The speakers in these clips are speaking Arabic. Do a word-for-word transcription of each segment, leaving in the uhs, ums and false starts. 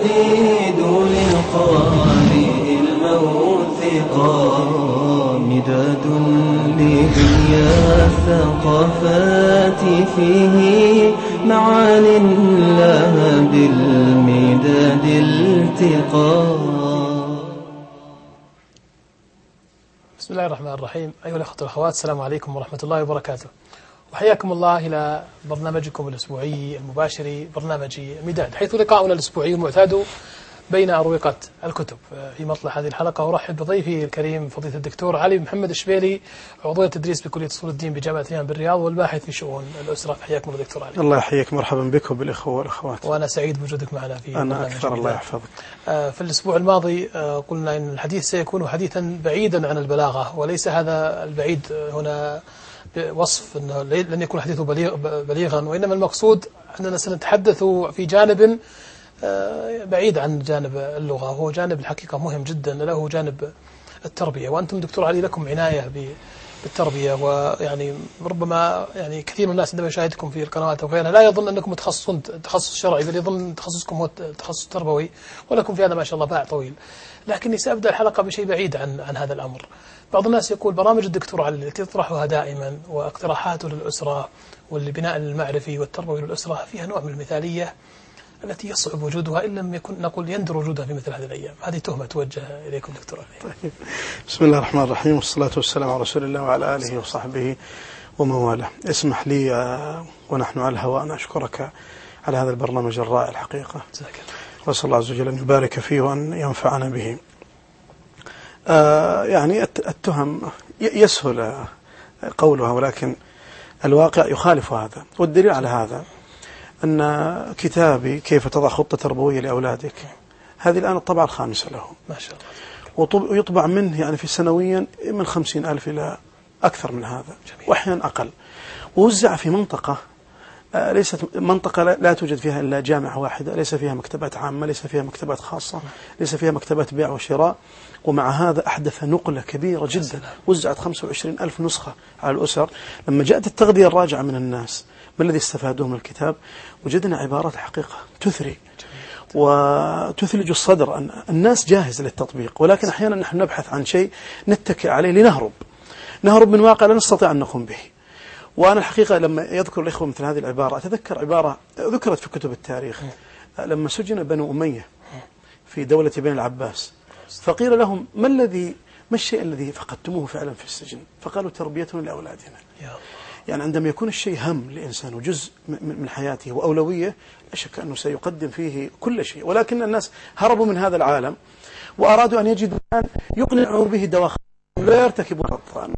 الحديد للقارئ الموثقا مداد لدنيا الثقافات فيه معان لها بالمداد التقا. بسم الله الرحمن الرحيم. أيها الأخوة والأخوات، السلام عليكم ورحمة الله وبركاته، وحياكم الله إلى برنامجكم الأسبوعي المباشر، برنامج مداد، حيث لقاؤنا الأسبوعي المعتاد بين أروقة الكتب. في مطلع هذه الحلقة أرحب بضيفي الكريم فضيلة الدكتور علي محمد الشبيلي، عضو التدريس بكلية أصول الدين بجامعة ريان بالرياض والباحث في شؤون الأسرة. حياكم الله دكتور علي. الله يحييك، مرحبا بكم بالإخوة والأخوات. وأنا سعيد بوجودك معنا في أنا أكثر، الله يحفظك. في الأسبوع الماضي قلنا إن الحديث سيكون حديثا بعيدا عن البلاغة، وليس هذا البعيد هنا وصف أنه لن يكون حديثه بليغا، وإنما المقصود أننا سنتحدث في جانب بعيد عن جانب اللغة، وهو جانب الحقيقة مهم جدا، له جانب التربية. وأنتم دكتور علي لكم عناية بالتربية، ويعني ربما يعني كثير من الناس عندما يشاهدكم في القنوات أو غيرها لا يظن أنكم متخصصون تخصص شرعي، بل يظن تخصصكم هو تخصص تربوي، ولكم في هذا ما شاء الله باع طويل. لكني سأبدأ الحلقة بشيء بعيد عن عن هذا الأمر. بعض الناس يقول برامج الدكتور علي التي تطرحها دائما واقتراحاته للأسرة والبناء المعرفي والتربوي للأسرة فيها نوع من المثالية التي يصعب وجودها إن لم يكن نقول يندر وجودها في مثل هذه الأيام. هذه تهمة توجه إليكم دكتور علي. طيب. بسم الله الرحمن الرحيم، والصلاة والسلام على رسول الله وعلى آله وصحبه ومن والاه. اسمح لي ونحن على الهواء أن أشكرك على هذا البرنامج الرائع الحقيقة، وأسأل الله عز وجل أن يبارك فيه وأن ينفعنا به. آه يعني التهم يسهل قولها، ولكن الواقع يخالف هذا، والدليل على هذا أن كتابي كيف تضع خطة تربوية لأولادك هذه الآن الطبعة الخامسة له ما شاء الله، ويطبع منه يعني في سنويا من خمسين ألف إلى أكثر من هذا، وأحيانا أقل، ووزع في منطقة ليست منطقة لا توجد فيها إلا جامعة واحدة، ليس فيها مكتبات عامة، ليس فيها مكتبات خاصة، ليس فيها مكتبات بيع وشراء. ومع هذا أحدث نقلة كبيرة جدا، وزعت خمسة وعشرين ألف نسخة على الأسر. لما جاءت التغذية الراجعة من الناس ما الذي استفادوه من الكتاب؟ وجدنا عبارات حقيقة تثري وتثلج الصدر، أن الناس جاهزة للتطبيق، ولكن أحيانا نحن نبحث عن شيء نتكئ عليه لنهرب نهرب من واقع لا نستطيع أن نقوم به. وأنا الحقيقة لما يذكر الإخوة مثل هذه العبارة أتذكر عبارة ذكرت في كتب التاريخ، لما سجن بنو أمية في دولة بني العباس، فقيل لهم ما الذي ما الشيء الذي فقدتموه فعلا في السجن؟ فقالوا تربيتنا لأولادنا. يعني عندما يكون الشيء هم لإنسان وجزء من حياته وأولوية، لا شك أنه سيقدم فيه كل شيء، ولكن الناس هربوا من هذا العالم وأرادوا أن يجدوا يقنعوا به دواخل لا يرتكبوا خطأ،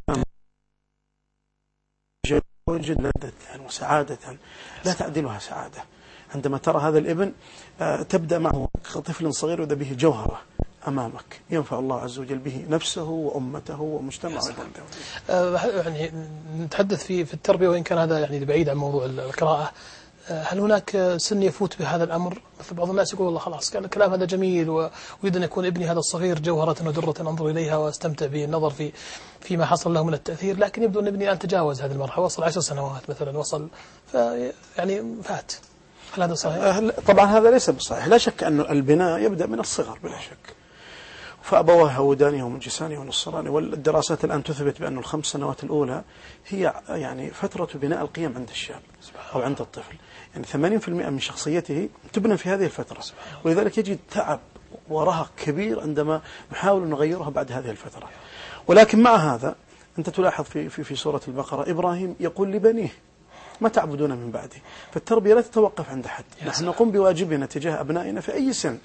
وجد لذة وسعادة لا تعدلها سعادة. عندما ترى هذا الابن تبدأ معه كطفل صغير وإذا به جوهرة أمامك ينفع الله عز وجل به نفسه وأمته ومجتمعه. يعني نتحدث في في التربية، وإن كان هذا يعني بعيد عن موضوع القراءة. هل هناك سن يفوت بهذا الأمر؟ مثل بعض الناس يقول والله خلاص كان الكلام هذا جميل، ويريد أن يكون ابني هذا الصغير جوهرة ودرة أنظر إليها واستمتع بالنظر في فيما حصل له من التأثير، لكن يبدو أن ابني الآن تجاوز هذه المرحلة، وصل عشر سنوات مثلا، وصل يعني فات. هل هذا صحيح؟ طبعا هذا ليس بصحيح. لا شك أن البناء يبدأ من الصغر بلا شك، فأبواه هوداني ومجساني ونصراني، والدراسات الآن تثبت بأن الخمس سنوات الأولى هي يعني فترة بناء القيم عند الشاب أو عند الطفل. يعني ثمانين بالمئة من شخصيته تبنى في هذه الفترة، ولذلك يجد تعب ورهق كبير عندما نحاول نغيرها بعد هذه الفترة. ولكن مع هذا أنت تلاحظ في في في سورة البقرة إبراهيم يقول لبنيه ما تعبدون من بعدي. فالتربية لا تتوقف عند حد، نحن نقوم بواجبنا تجاه أبنائنا في أي سن،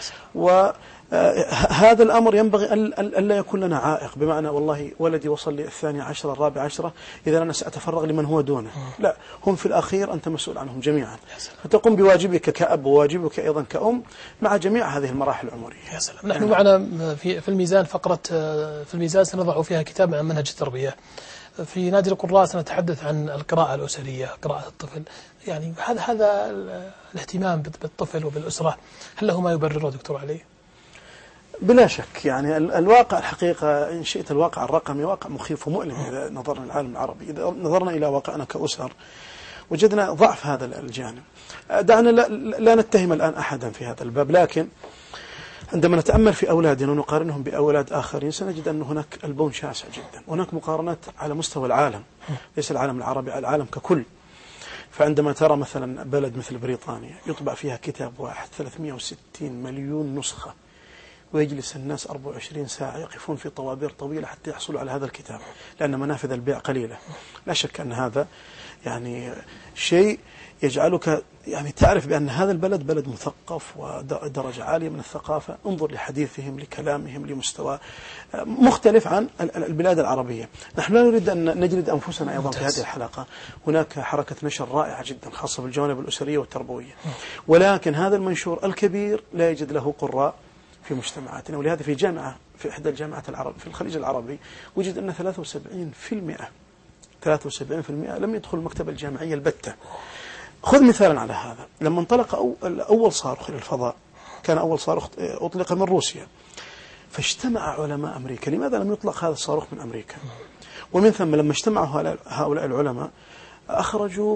وهذا الأمر ينبغي ألا يكون لنا عائق، بمعنى والله ولدي وصل لي الثاني عشرة الرابع عشرة إذا أنا سأتفرغ لمن هو دونه. لا، هم في الأخير أنت مسؤول عنهم جميعا، فتقوم بواجبك كأب وواجبك أيضا كأم مع جميع هذه المراحل العمرية. يا سلام. نحن معنا في في الميزان فقرة في الميزان سنضع فيها كتاب عن منهج التربية. في نادي القراء سنتحدث عن القراءة الأسرية، قراءة الطفل. يعني هذا هذا الاهتمام بالطفل وبالأسرة هل له ما يبرره دكتور علي؟ بلا شك. يعني الواقع الحقيقة إن شئت الواقع الرقمي واقع مخيف ومؤلم إذا نظرنا للعالم العربي. إذا نظرنا إلى واقعنا كأسر وجدنا ضعف هذا الجانب. دعنا لا, لا نتهم الآن أحدا في هذا الباب، لكن عندما نتأمل في أولادنا ونقارنهم بأولاد آخرين سنجد أن هناك البون شاسع جدا، هناك مقارنات على مستوى العالم، ليس العالم العربي، العالم ككل. فعندما ترى مثلا بلد مثل بريطانيا يطبع فيها كتاب واحد ثلاثمئة وستين مليون نسخة، ويجلس الناس أربعة وعشرين ساعة يقفون في طوابير طويلة حتى يحصلوا على هذا الكتاب، لأن منافذ البيع قليلة. لا شك أن هذا يعني شيء يجعلك يعني تعرف بأن هذا البلد بلد مثقف ودرجة عالية من الثقافة. انظر لحديثهم، لكلامهم، لمستوى مختلف عن البلاد العربية. نحن لا نريد أن نجلد أنفسنا أيضا في هذه الحلقة. هناك حركة نشر رائعة جدا خاصة بالجوانب الأسرية والتربوية، ولكن هذا المنشور الكبير لا يجد له قراء في مجتمعاتنا. ولهذا في جامعة في إحدى الجامعات العرب في الخليج العربي وجد أن ثلاثة وسبعين بالمئة ثلاثة وسبعين بالمئة لم يدخل المكتبة الجامعية البتة. خذ مثالا على هذا، لما انطلق أول صاروخ إلى الفضاء، كان أول صاروخ أطلق من روسيا، فاجتمع علماء أمريكا. لماذا لم يطلق هذا الصاروخ من أمريكا؟ ومن ثم لما اجتمعوا هؤلاء العلماء أخرجوا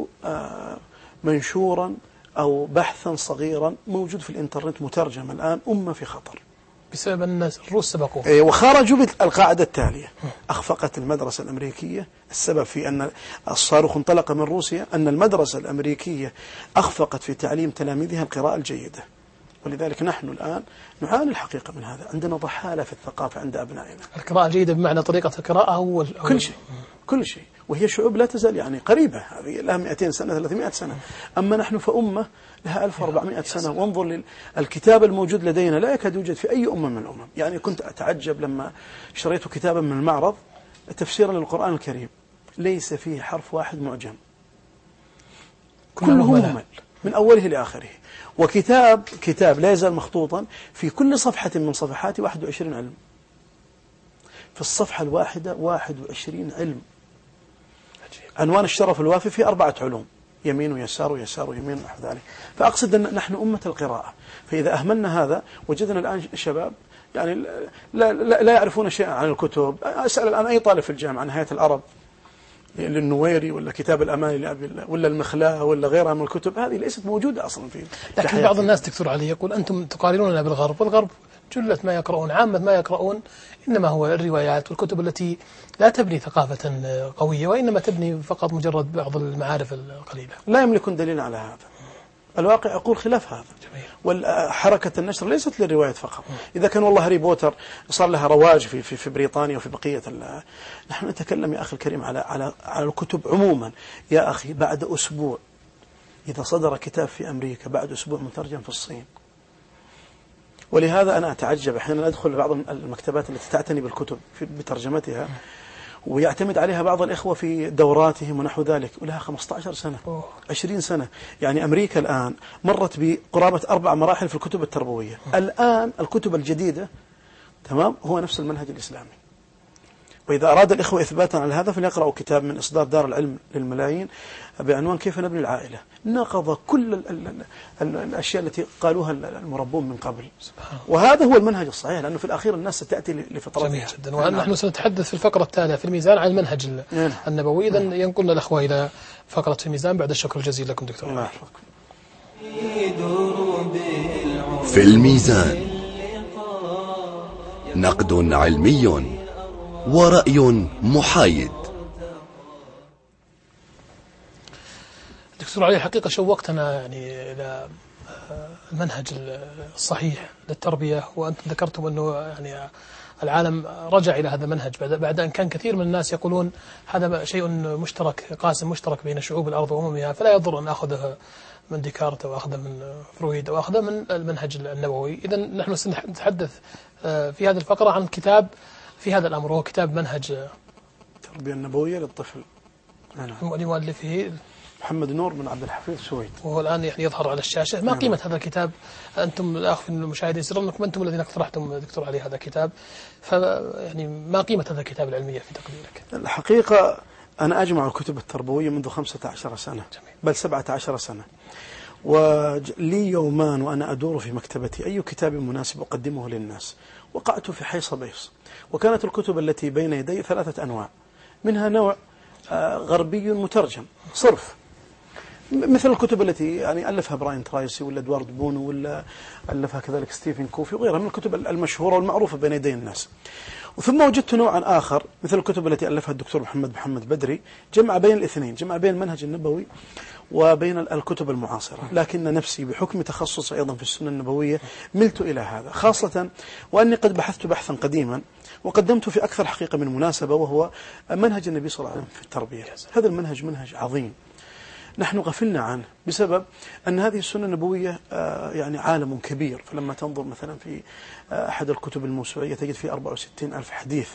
منشورا أو بحثا صغيرا موجود في الإنترنت مترجم الآن، أمة في خطر، بسبب أن الروس سبقوا. وخرجوا بالقاعدة التالية: أخفقت المدرسة الأمريكية. السبب في أن الصاروخ انطلق من روسيا أن المدرسة الأمريكية أخفقت في تعليم تلاميذها القراءة الجيدة. ولذلك نحن الآن نعاني الحقيقة من هذا، عندنا ضحالة في الثقافة عند أبنائنا. القراءة الجيدة بمعنى طريقة القراءة هو كل شيء كل شيء وهي شعوب لا تزال يعني قريبة، هذه لها مئتين سنة ثلاثمائة سنة، أما نحن فأمة لها ألف وأربعمائة سنة. وانظر للكتاب الموجود لدينا لا يكاد يوجد في أي أمة من الأمم. يعني كنت أتعجب لما شريت كتابا من المعرض تفسيرا للقرآن الكريم، ليس فيه حرف واحد معجم، كله ممل من أوله لآخره. وكتاب كتاب لا يزال مخطوطا في كل صفحة من صفحاته واحد وعشرين علم، في الصفحة الواحدة واحد وعشرين علم. عنوان الشرف الوافي في أربعة علوم، يمين ويسار ويسار ويمين ونحو ذلك. فأقصد أن نحن أمة القراءة، فإذا أهملنا هذا وجدنا الآن شباب يعني لا, لا, لا يعرفون شيئا عن الكتب. أسأل الآن أي طالب في الجامعة عن نهاية العرب للنويري ولا كتاب الأماني لأبي الله ولا المخلاة ولا غيرها من الكتب، هذه ليست موجودة أصلا في. لكن بعض الناس تكثر عليه يقول أنتم تقارنوننا بالغرب، والغرب جلة ما يقرؤون، عامة ما يقرؤون إنما هو الروايات والكتب التي لا تبني ثقافة قوية، وإنما تبني فقط مجرد بعض المعارف القليلة. لا يملكون دليل على هذا. الواقع يقول خلاف هذا. والحركة النشر ليست للرواية فقط. إذا كان والله هاري بوتر صار لها رواج في في في بريطانيا وفي بقية، نحن نتكلم يا أخي الكريم على على على الكتب عموما. يا أخي بعد أسبوع إذا صدر كتاب في أمريكا بعد أسبوع مترجم في الصين. ولهذا أنا أتعجب أحيانا أدخل بعض المكتبات التي تعتني بالكتب بترجمتها ويعتمد عليها بعض الإخوة في دوراتهم ونحو ذلك، ولها خمسة عشر سنة عشرين سنة. يعني أمريكا الآن مرت بقرابة أربع مراحل في الكتب التربوية. الآن الكتب الجديدة تمام هو نفس المنهج الإسلامي. وإذا أراد الإخوة إثباتا على هذا فليقرأوا كتاب من إصدار دار العلم للملايين بعنوان كيف نبني العائلة. نقض كل ال ال ال الأشياء التي قالوها المربون من قبل، وهذا هو المنهج الصحيح، لأنه في الأخير الناس ستأتي لفترات. جميل جدا. ونحن سنتحدث في الفقرة التالية في الميزان عن المنهج النبوي. إذن ينقلنا الأخوة إلى فقرة في الميزان بعد الشكر الجزيل لكم دكتور. الله في الميزان نقد علمي ورأي محايد. دكتور علي، الحقيقة شوقتنا يعني إلى المنهج الصحيح للتربية، وأنتم ذكرتم أنه يعني العالم رجع إلى هذا المنهج بعد أن كان كثير من الناس يقولون هذا شيء مشترك، قاسم مشترك بين شعوب الأرض وأممها، فلا يضر أن أخذه من ديكارت أو أخذه من فرويد أو أخذه من المنهج النبوي. إذن نحن سنتحدث في هذه الفقرة عن كتاب في هذا الأمر، وهو كتاب منهج التربية النبوية للطفل لمؤلفه محمد نور بن عبد الحفيظ سويد، وهو الآن يعني يظهر على الشاشة. ما قيمة هذا الكتاب؟ أنتم الأخ المشاهدين سرنكم أنتم الذين اقترحتم دكتور علي هذا الكتاب، فيعني ما قيمة هذا الكتاب العلمية في تقديرك؟ الحقيقة أنا أجمع الكتب التربوية منذ خمسة عشر سنة، بل سبعة عشر سنة، ولي يومان وأنا أدور في مكتبتي أي كتاب مناسب أقدمه للناس. وقعت في حيص بيص، وكانت الكتب التي بين يدي ثلاثة أنواع، منها نوع غربي مترجم صرف، مثل الكتب التي يعني ألفها براين ترايسي ولا إدوارد بونو ولا ألفها كذلك ستيفن كوفي وغيرها من الكتب المشهورة والمعروفة بين يدي الناس. ثم وجدت نوعا آخر مثل الكتب التي ألفها الدكتور محمد محمد بدري، جمع بين الاثنين، جمع بين المنهج النبوي وبين الكتب المعاصرة، لكن نفسي بحكم تخصص أيضا في السنة النبوية ملت إلى هذا، خاصة وأني قد بحثت بحثا قديما وقدمت في أكثر حقيقة من مناسبة، وهو منهج النبي صلى الله عليه وسلم في التربية. هذا المنهج منهج عظيم نحن غفلنا عنه بسبب أن هذه السنة النبوية يعني عالم كبير. فلما تنظر مثلا في أحد الكتب الموسوعية تجد فيه أربعة وستين ألف حديث.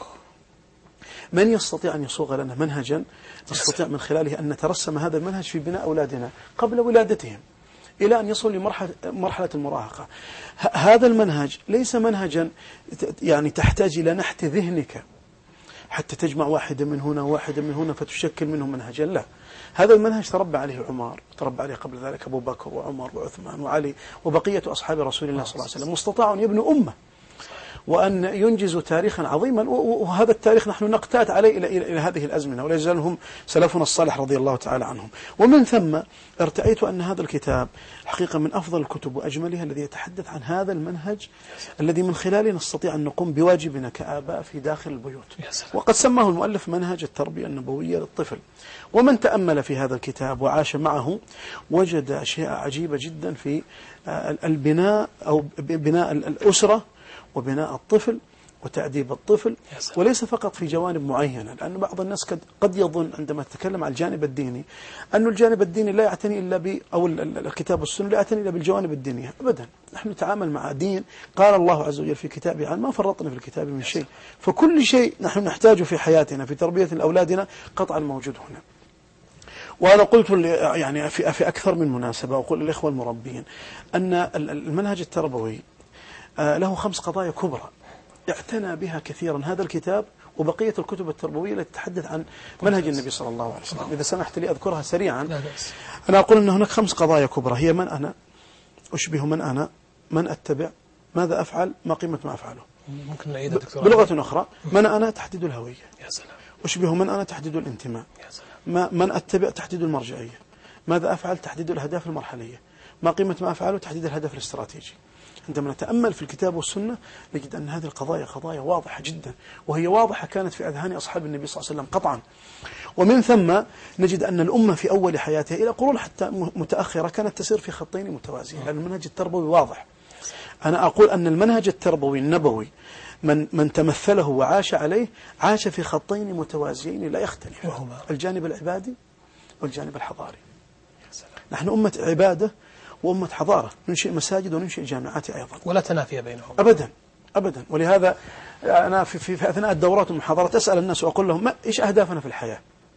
من يستطيع أن يصوغ لنا منهجا نستطيع من خلاله أن نترسم هذا المنهج في بناء أولادنا قبل ولادتهم إلى أن يصل لمرحلة مرحلة المراهقة؟ هذا المنهج ليس منهجا يعني تحتاج إلى نحت ذهنك حتى تجمع واحدة من هنا وواحدة من هنا فتشكل منه منهجا، لا. هذا المنهج تربى عليه عمر، تربى عليه قبل ذلك أبو بكر وعمر وعثمان وعلي وبقية أصحاب رسول الله صلى الله عليه وسلم، واستطاعوا أن يبنوا أمة وأن ينجزوا تاريخا عظيما، وهذا التاريخ نحن نقتات عليه إلى, إلى, إلى هذه الأزمنة، ولا يزالهم سلفنا الصالح رضي الله تعالى عنهم. ومن ثم ارتأيت أن هذا الكتاب حقيقة من أفضل الكتب وأجملها الذي يتحدث عن هذا المنهج الذي من خلاله نستطيع أن نقوم بواجبنا كآباء في داخل البيوت. وقد سماه المؤلف منهج التربية النبوية للطفل. ومن تأمل في هذا الكتاب وعاش معه وجد أشياء عجيبة جدا في البناء أو بناء الأسرة وبناء الطفل وتأديب الطفل، وليس فقط في جوانب معينة، لأن بعض الناس قد يظن عندما تتكلم عن الجانب الديني أن الجانب الديني لا يعتني إلا ب أو الكتاب والسنة لا يعتني إلا بالجوانب الدينية. أبدا، نحن نتعامل مع دين قال الله عز وجل في كتابه عن ما فرطنا في الكتاب من شيء، فكل شيء نحن نحتاجه في حياتنا في تربية أولادنا قطعا موجود هنا. وأنا قلت يعني في في أكثر من مناسبة وأقول للإخوة المربين أن المنهج التربوي له خمس قضايا كبرى اعتنى بها كثيرا هذا الكتاب وبقية الكتب التربوية التي تتحدث عن منهج النبي صلى الله عليه وسلم. إذا سمحت لي أذكرها سريعا. أنا أقول أن هناك خمس قضايا كبرى هي: من أنا، أشبه من أنا، من أتبع، ماذا أفعل، ما قيمة ما أفعله. ممكن نعيدها دكتور بلغة أخرى: من أنا تحديد الهوية، يا سلام. أشبه من أنا تحديد الانتماء، يا سلام. ما من أتبع تحديد المرجعية، ماذا أفعل تحديد الأهداف المرحلية، ما قيمة ما أفعله تحديد الهدف الاستراتيجي. عندما نتأمل في الكتاب والسنة نجد أن هذه القضايا قضايا واضحة جدا، وهي واضحة كانت في أذهان أصحاب النبي صلى الله عليه وسلم قطعا. ومن ثم نجد أن الأمة في أول حياتها إلى قرون حتى متأخرة كانت تسير في خطين متوازيين، لأن المنهج التربوي واضح. أنا أقول أن المنهج التربوي النبوي من من تمثله وعاش عليه عاش في خطين متوازيين لا يختلف، الجانب العبادي والجانب الحضاري. نحن أمة عبادة وأمة حضارة، ننشئ مساجد وننشئ جامعات أيضا، ولا تنافي بينهم أبدا أبدا. ولهذا أنا في, في, في أثناء الدورات والمحاضرات أسأل الناس وأقول لهم: ما إيش أهدافنا في الحياة؟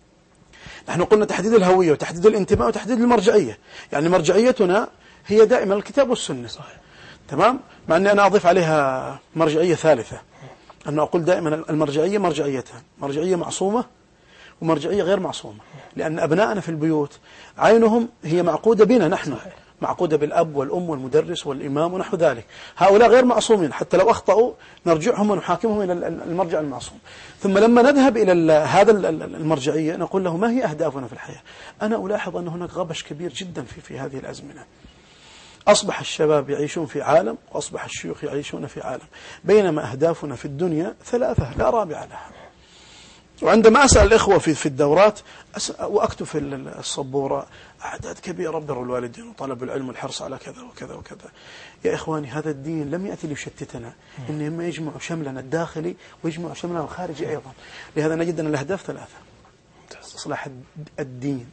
نحن قلنا تحديد الهوية وتحديد الانتماء وتحديد المرجعية، يعني مرجعيتنا هي دائما الكتاب والسنة. صحيح. تمام؟ مع أني أنا أضيف عليها مرجعية ثالثة، أنه أقول دائما المرجعية مرجعيتان: مرجعية معصومة ومرجعية غير معصومة، لأن أبناءنا في البيوت عينهم هي معقودة بنا نحن. صحيح. معقودة بالأب والأم والمدرس والإمام ونحو ذلك، هؤلاء غير معصومين، حتى لو أخطأوا نرجعهم ونحاكمهم إلى المرجع المعصوم. ثم لما نذهب إلى هذا المرجعية نقول له: ما هي أهدافنا في الحياة؟ أنا ألاحظ أن هناك غبش كبير جدا في, في هذه الأزمنة. أصبح الشباب يعيشون في عالم وأصبح الشيوخ يعيشون في عالم، بينما أهدافنا في الدنيا ثلاثة لا رابع لها. وعندما أسأل الإخوة في في الدورات وأكتب في الصبورة أعداد كبيرة: بر الوالدين وطلب العلم والحرص على كذا وكذا وكذا. يا إخواني، هذا الدين لم يأتي ليشتتنا، إنما يجمع شملنا الداخلي ويجمع شملنا الخارجي أيضا. لهذا نجد أن الأهداف ثلاثة: إصلاح الدين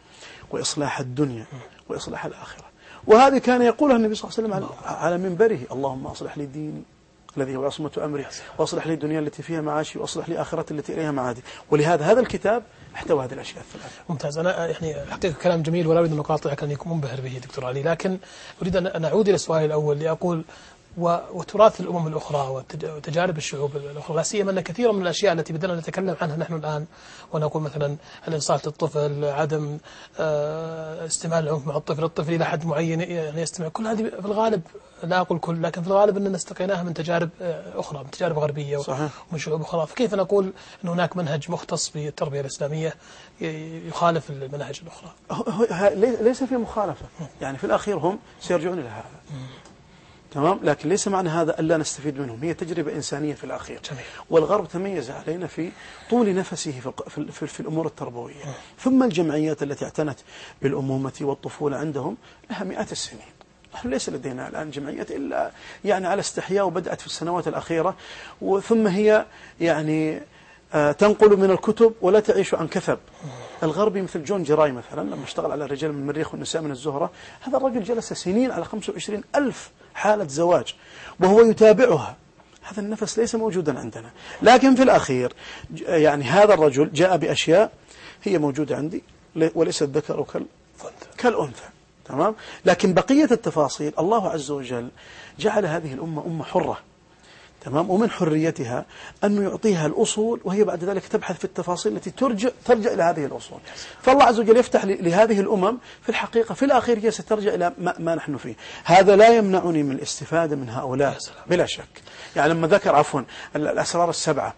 وإصلاح الدنيا وإصلاح الآخرة. وهذه كان يقولها النبي صلى الله عليه وسلم على منبره: اللهم أصلح لي ديني الذي هو عصمة أمري، وأصلح لي الدنيا التي فيها معاشي، وأصلح لي آخرتي التي إليها معادي. ولهذا هذا الكتاب احتوى هذه الأشياء الثلاثة. ممتاز. أنا يعني حقيقة كلام جميل ولا أريد أن أقاطعك، أن يكون منبهر به دكتور علي، لكن أريد أن أعود إلى السؤال الأول لأقول وتراث الأمم الأخرى وتجارب الشعوب الأخرى، لا سيما أن كثيرا من الأشياء التي بدنا نتكلم عنها نحن الآن ونقول مثلا الإنصات للطفل، عدم استعمال العنف مع الطفل، الطفل إلى حد معين يعني يستمع، كل هذه في الغالب، لا أقول كل، لكن في الغالب أننا استقيناها من تجارب أخرى، من تجارب غربية ومن شعوب أخرى. فكيف نقول أن هناك منهج مختص بالتربية الإسلامية يخالف المناهج الأخرى؟ ليس في مخالفة، يعني في الأخير هم سيرجعون إلى هذا. تمام، لكن ليس معنى هذا ألا نستفيد منهم، هي تجربة إنسانية في الأخير. جميل. والغرب تميز علينا في طول نفسه في, في, في الأمور التربوية. ثم الجمعيات التي اعتنت بالأمومة والطفولة عندهم لها مئات السنين. نحن ليس لدينا الآن جمعيات إلا يعني على استحياء، وبدأت في السنوات الأخيرة، وثم هي يعني آه تنقل من الكتب ولا تعيش عن كثب. الغربي مثل جون جراي مثلا لما اشتغل على الرجال من المريخ والنساء من الزهرة، هذا الرجل جلس سنين على خمسة وعشرين ألف حالة زواج وهو يتابعها. هذا النفس ليس موجودا عندنا، لكن في الأخير يعني هذا الرجل جاء بأشياء هي موجودة عندي وليس الذكر كالأنثى. تمام، لكن بقية التفاصيل الله عز وجل جعل هذه الأمة أمة حرة. تمام، ومن حريتها أنه يعطيها الأصول، وهي بعد ذلك تبحث في التفاصيل التي ترجع ترجع إلى هذه الأصول. فالله عز وجل يفتح لهذه الأمم في الحقيقة في الأخير هي سترجع إلى ما, ما نحن فيه. هذا لا يمنعني من الاستفادة من هؤلاء بلا شك. يعني لما ذكر عفوا الأسرار السبعة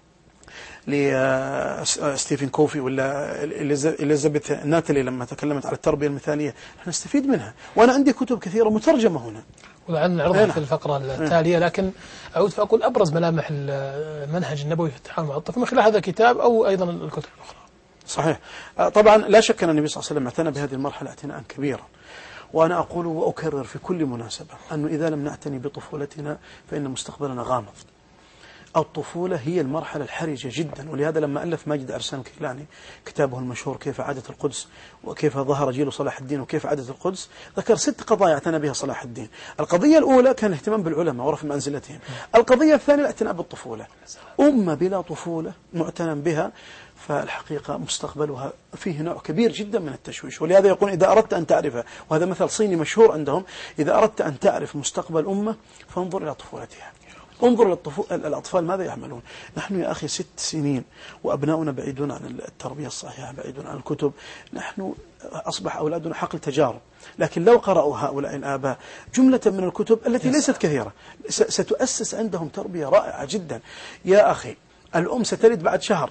لستيفن كوفي ولا إليزابيث ناتالي لما تكلمت على التربية المثالية، نحن نستفيد منها، وأنا عندي كتب كثيرة مترجمة هنا ولعل نعرضها في الفقرة التالية. لكن أعود فأقول أبرز ملامح المنهج النبوي في التعامل مع الطفل من خلال هذا الكتاب أو أيضا الكتب الأخرى. صحيح، طبعا لا شك أن النبي صلى الله عليه وسلم اعتنى بهذه المرحلة اعتناء كبيرا، وأنا أقول وأكرر في كل مناسبة أنه إذا لم نعتني بطفولتنا فإن مستقبلنا غامض. الطفولة هي المرحلة الحرجة جدا، ولهذا لما ألف ماجد أرسان كيلاني كتابه المشهور كيف عادت القدس وكيف ظهر جيل صلاح الدين وكيف عادت القدس، ذكر ست قضايا اعتنى بها صلاح الدين. القضية الأولى كان الاهتمام بالعلماء ورفع منزلتهم. القضية الثانية الاعتناء بالطفولة. أمة بلا طفولة معتنى بها فالحقيقة مستقبلها فيه نوع كبير جدا من التشويش. ولهذا يقول إذا أردت أن تعرف، وهذا مثل صيني مشهور عندهم، إذا أردت أن تعرف مستقبل أمة فانظر إلى طفولتها، انظر للأطفال ماذا يعملون. نحن يا أخي ست سنين وأبناؤنا بعيدون عن التربية الصحيحة، بعيدون عن الكتب. نحن أصبح أولادنا حقل تجارب، لكن لو قرأوا هؤلاء الآباء جملة من الكتب التي ليست كثيرة ستؤسس عندهم تربية رائعة جدا. يا أخي الأم ستلد بعد شهر،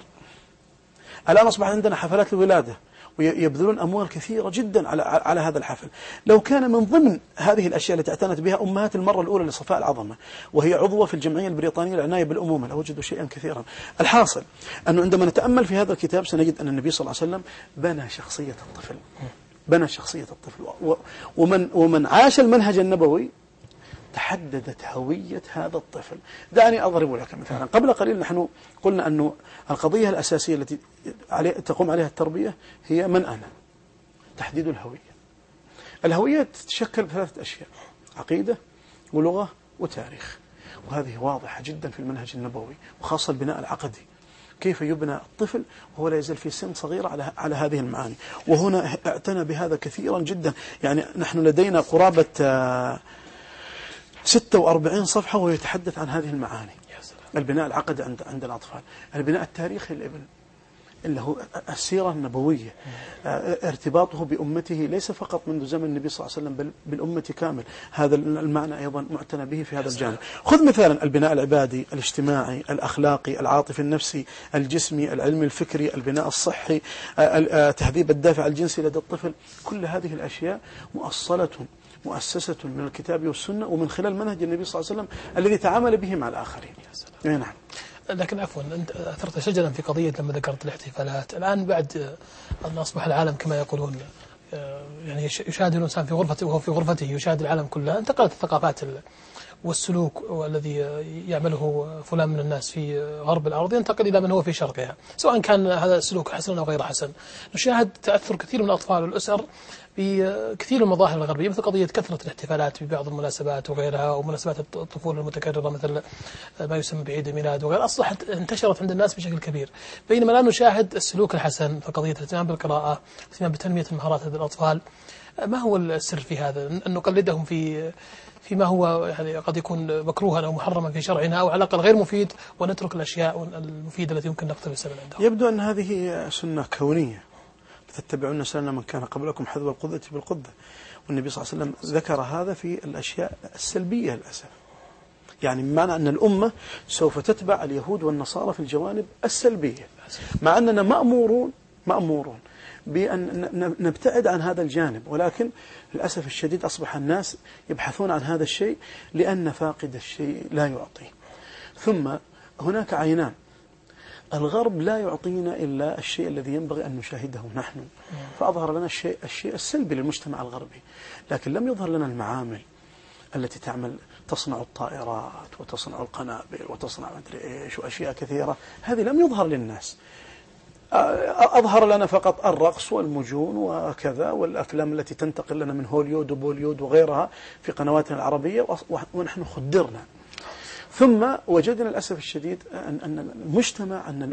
الآن أصبح عندنا حفلات الولادة ويبذلون أموال كثيرة جدا على على هذا الحفل. لو كان من ضمن هذه الأشياء التي اعتنت بها أمهات المرة الأولى لصفاء العظمة وهي عضوة في الجمعية البريطانية للعناية بالأمومة لوجدوا شيئا كثيرا. الحاصل أنه عندما نتأمل في هذا الكتاب سنجد أن النبي صلى الله عليه وسلم بنى شخصية الطفل، بنى شخصية الطفل، ومن ومن عاش المنهج النبوي تحددت هوية هذا الطفل. دعني أضرب لك مثلا. قبل قليل نحن قلنا أن القضية الأساسية التي تقوم عليها التربية هي من أنا، تحديد الهوية. الهوية تتشكل بثلاثة أشياء: عقيدة ولغة وتاريخ، وهذه واضحة جدا في المنهج النبوي، وخاصة البناء العقدي، كيف يبنى الطفل وهو لا يزال في سن صغيرة على على هذه المعاني. وهنا اعتنى بهذا كثيرا جدا. يعني نحن لدينا قرابة ستة وأربعين صفحة وهو يتحدث عن هذه المعاني. البناء العقدي عند عند الأطفال، البناء التاريخي للابن اللي هو السيرة النبوية، ارتباطه بأمته ليس فقط منذ زمن النبي صلى الله عليه وسلم بل بالأمة كامل. هذا المعنى أيضا معتنى به في هذا الجانب. خذ مثلا البناء العبادي، الاجتماعي، الأخلاقي، العاطفي النفسي، الجسمي، العلمي الفكري، البناء الصحي، تهذيب الدافع الجنسي لدى الطفل. كل هذه الأشياء مؤصلة مؤسسة من الكتاب والسنة ومن خلال منهج النبي صلى الله عليه وسلم الذي تعامل به مع الآخرين. نعم. لكن عفوا أنت أثرت شجرا في قضية لما ذكرت الاحتفالات. الآن بعد أن أصبح العالم كما يقولون يعني يشاهد الإنسان في غرفته وهو في غرفته يشاهد العالم كله، انتقلت الثقافات والسلوك والذي يعمله فلان من الناس في غرب الأرض ينتقل إلى من هو في شرقها، سواء كان هذا السلوك حسنا أو غير حسن. نشاهد تأثر كثير من الأطفال والأسر بكثير من المظاهر الغربية، مثل قضية كثرة الاحتفالات ببعض المناسبات وغيرها، ومناسبات الطفولة المتكررة مثل ما يسمى بعيد الميلاد وغيرها، أصبحت انتشرت عند الناس بشكل كبير. بينما لا نشاهد السلوك الحسن في قضية الاهتمام بالقراءة، الاهتمام بتنمية المهارات لدى الأطفال، ما هو السر في هذا أن نقلدهم في فيما هو يعني قد يكون مكروها أو محرما في شرعنا أو على الأقل غير مفيد، ونترك الأشياء المفيدة التي يمكن نقتبسها من عندهم؟ يبدو أن هذه سنة كونية، تتبعون سنن من كان قبلكم حذو القذة بالقذة، والنبي صلى الله عليه وسلم ذكر هذا في الأشياء السلبية للأسف. يعني بمعنى أن الأمة سوف تتبع اليهود والنصارى في الجوانب السلبية، مع أننا مأمورون مأمورون بأن نبتعد عن هذا الجانب، ولكن للأسف الشديد أصبح الناس يبحثون عن هذا الشيء لأن فاقد الشيء لا يعطيه. ثم هناك عينان، الغرب لا يعطينا إلا الشيء الذي ينبغي أن نشاهده نحن، فأظهر لنا الشيء الشيء السلبي للمجتمع الغربي، لكن لم يظهر لنا المعامل التي تعمل تصنع الطائرات وتصنع القنابل وتصنع مدري إيش وأشياء كثيرة، هذه لم يظهر للناس. أظهر لنا فقط الرقص والمجون وكذا، والأفلام التي تنتقل لنا من هوليود وبوليود وغيرها في قنواتنا العربية، ونحن خدرنا. ثم وجدنا للأسف الشديد أن المجتمع، أن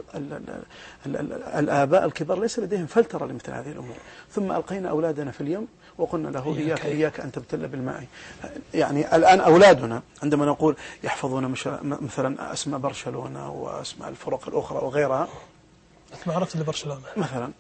الآباء الكبار ليس لديهم فلترة لمثل هذه الأمور، ثم ألقينا أولادنا في اليم وقلنا له إياك إياك أن تبتل بالماء. يعني الآن أولادنا عندما نقول يحفظون مثلا أسماء برشلونة وأسماء الفرق الأخرى وغيرها، ما عرفت اللي برشلونة مثلا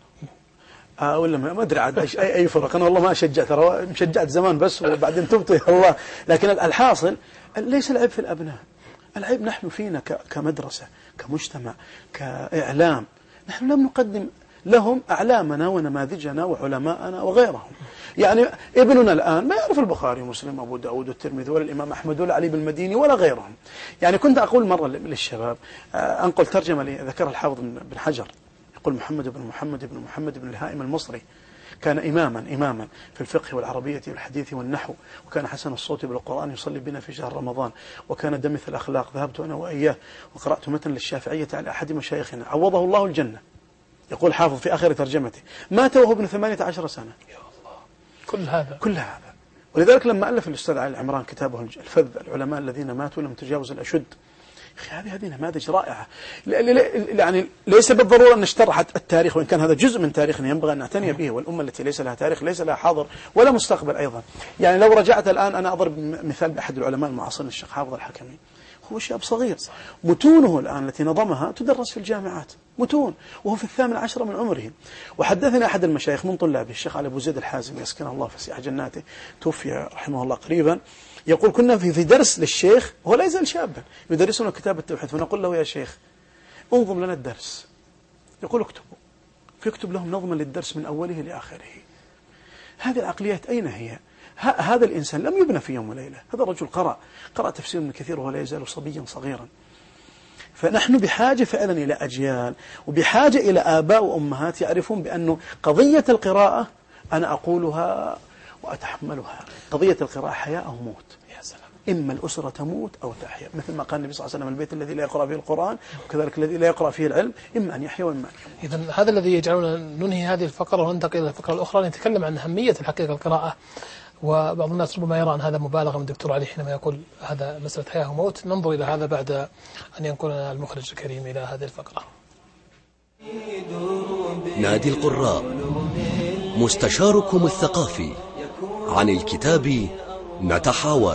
آه ولا ما أدري عاد أي أي فرق، أنا والله ما أشجع، ترى مشجعت زمان بس وبعدين تبت يا الله. لكن الحاصل ليس العيب في الأبناء، العيب نحن فينا كمدرسة كمجتمع كإعلام، نحن لم نقدم لهم أعلامنا ونماذجنا وعلماءنا وغيرهم. يعني ابننا الآن ما يعرف البخاري ومسلم وأبو داود والترمذي ولا الإمام أحمد ولا علي بن المديني ولا غيرهم. يعني كنت أقول مرة للشباب، أنقل ترجمة لي ذكرها الحافظ بن حجر، يقول محمد بن محمد بن محمد بن الهائم المصري كان إماما إماما في الفقه والعربية والحديث والنحو، وكان حسن الصوت بالقرآن، يصلي بنا في شهر رمضان، وكان دمث الأخلاق. ذهبت أنا وإياه وقرأت متن للشافعية على أحد مشايخنا عوضه الله الجنة، يقول حافظ في آخر ترجمته، مات وهو ابن ثمانية عشر سنة. يا الله، كل هذا كل هذا. ولذلك لما ألف الأستاذ علي العمران كتابه الفذ، العلماء الذين ماتوا لم تجاوز الأشد، هذه هذه نماذج رائعة. يعني ليس بالضرورة أن نشترح التاريخ، وإن كان هذا جزء من تاريخنا ينبغي أن نعتني به، والأمة التي ليس لها تاريخ ليس لها حاضر ولا مستقبل أيضا. يعني لو رجعت الآن، أنا أضرب مثال بأحد العلماء المعاصرين الشيخ حافظ الحكمي، هو شاب صغير، متونه الآن التي نظمها تدرس في الجامعات، متون، وهو في الثامن عشر من عمره. وحدثني أحد المشايخ من طلابه الشيخ علي أبو زيد الحازمي يسكنه الله فسيح جناته، توفي رحمه الله قريبا، يقول كنا في في درس للشيخ وهو لا يزال شابا يدرسنا كتاب التوحيد، فنقول له يا شيخ انظم لنا الدرس، يقول اكتبوا، فيكتب لهم نظما للدرس من أوله لآخره. هذه العقليات أين هي؟ هذا الإنسان لم يبنى في يوم وليلة، هذا الرجل قرأ قرأ تفسير ابن كثير وهو لا يزال صبيا صغيرا. فنحن بحاجة فعلا إلى أجيال، وبحاجة إلى آباء وأمهات يعرفون بأن قضية القراءة، أنا أقولها وأتحملها، قضية القراءة حياة أو موت. يا سلام. إما الأسرة تموت أو تحيا، مثل ما قال النبي صلى الله عليه وسلم البيت الذي لا يقرأ فيه القرآن وكذلك الذي لا يقرأ فيه العلم إما أن يحيا وإما أن يموت. إذن هذا الذي يجعلنا ننهي هذه الفقرة وننتقل إلى الفقرة الأخرى، نتكلم عن أهمية الحقيقة القراءة. وبعض الناس ربما يرى أن هذا مبالغة من الدكتور علي حينما يقول هذا مسألة حياة وموت. ننظر إلى هذا بعد أن ينقلنا المخرج الكريم إلى هذه الفقرة. نادي القراء، مستشاركم الثقافي، عن الكتاب نتحاور.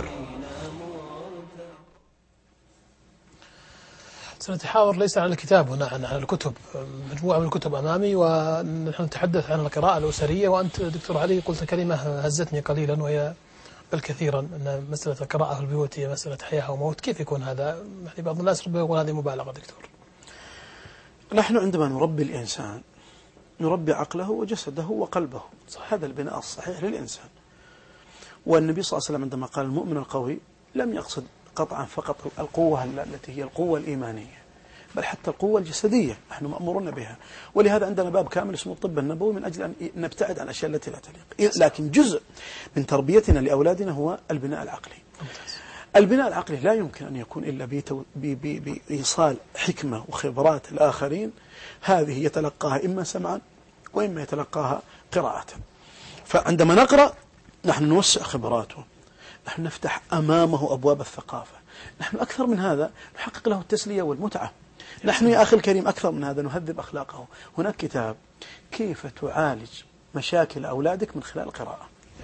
سنتحاور ليس عن الكتاب هنا، عن الكتب، مجموعة من الكتب أمامي، ونحن نتحدث عن القراءة الأسرية. وأنت دكتور علي قلت كلمة هزتني قليلا، وهي بل كثيرا، أن مسألة القراءة في البيوت هي مسألة حياة وموت. كيف يكون هذا؟ يعني بعض الناس ربما يقول هذه مبالغة دكتور. نحن عندما نربي الإنسان نربي عقله وجسده وقلبه، هذا البناء الصحيح للإنسان. والنبي صلى الله عليه وسلم عندما قال المؤمن القوي لم يقصد قطعا فقط القوة التي هي القوة الإيمانية، بل حتى القوة الجسدية نحن مأمورون بها. ولهذا عندنا باب كامل اسمه الطب النبوي من أجل أن نبتعد عن الأشياء التي لا تليق. لكن جزء من تربيتنا لأولادنا هو البناء العقلي. البناء العقلي لا يمكن أن يكون إلا بإيصال حكمة وخبرات الآخرين، هذه يتلقاها إما سمعا وإما يتلقاها قراءة. فعندما نقرأ نحن نوسع خبراته، نحن نفتح أمامه أبواب الثقافة، نحن أكثر من هذا نحقق له التسلية والمتعة. نحن يا أخي الكريم أكثر من هذا نهذب أخلاقه. هناك كتاب كيف تعالج مشاكل أولادك من خلال القراءة.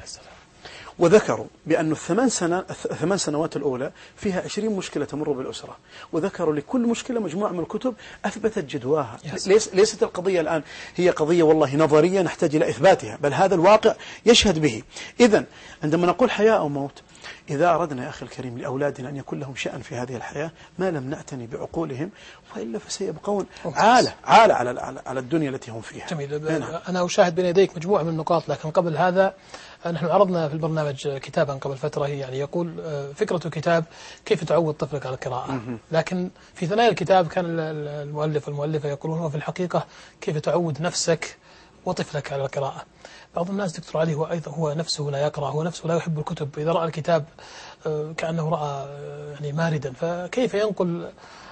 وذكروا بأن الثمان سنة الثمان سنوات الأولى فيها عشرين مشكلة تمر بالأسرة، وذكروا لكل مشكلة مجموعة من الكتب أثبتت جدواها. ليس ليست القضية الآن هي قضية والله نظرية نحتاج إلى إثباتها، بل هذا الواقع يشهد به. إذن عندما نقول حياة أو موت، إذا أردنا يا أخي الكريم لأولادنا أن يكون لهم شأن في هذه الحياة ما لم نعتني بعقولهم، وإلا فسيبقون عالة عالة على على الدنيا التي هم فيها. جميل. أنا أشاهد بين يديك مجموعة من النقاط، لكن قبل هذا نحن عرضنا في البرنامج كتابا قبل فترة، يعني يقول فكرة كتاب كيف تعود طفلك على القراءة، لكن في ثنايا الكتاب كان المؤلف والمؤلفة يقولون هو في الحقيقة كيف تعود نفسك وطفلك على القراءة. بعض الناس دكتور علي هو أيضا هو نفسه لا يقرأ، هو نفسه لا يحب الكتب، إذا رأى الكتاب كأنه رأى يعني ماردا، فكيف ينقل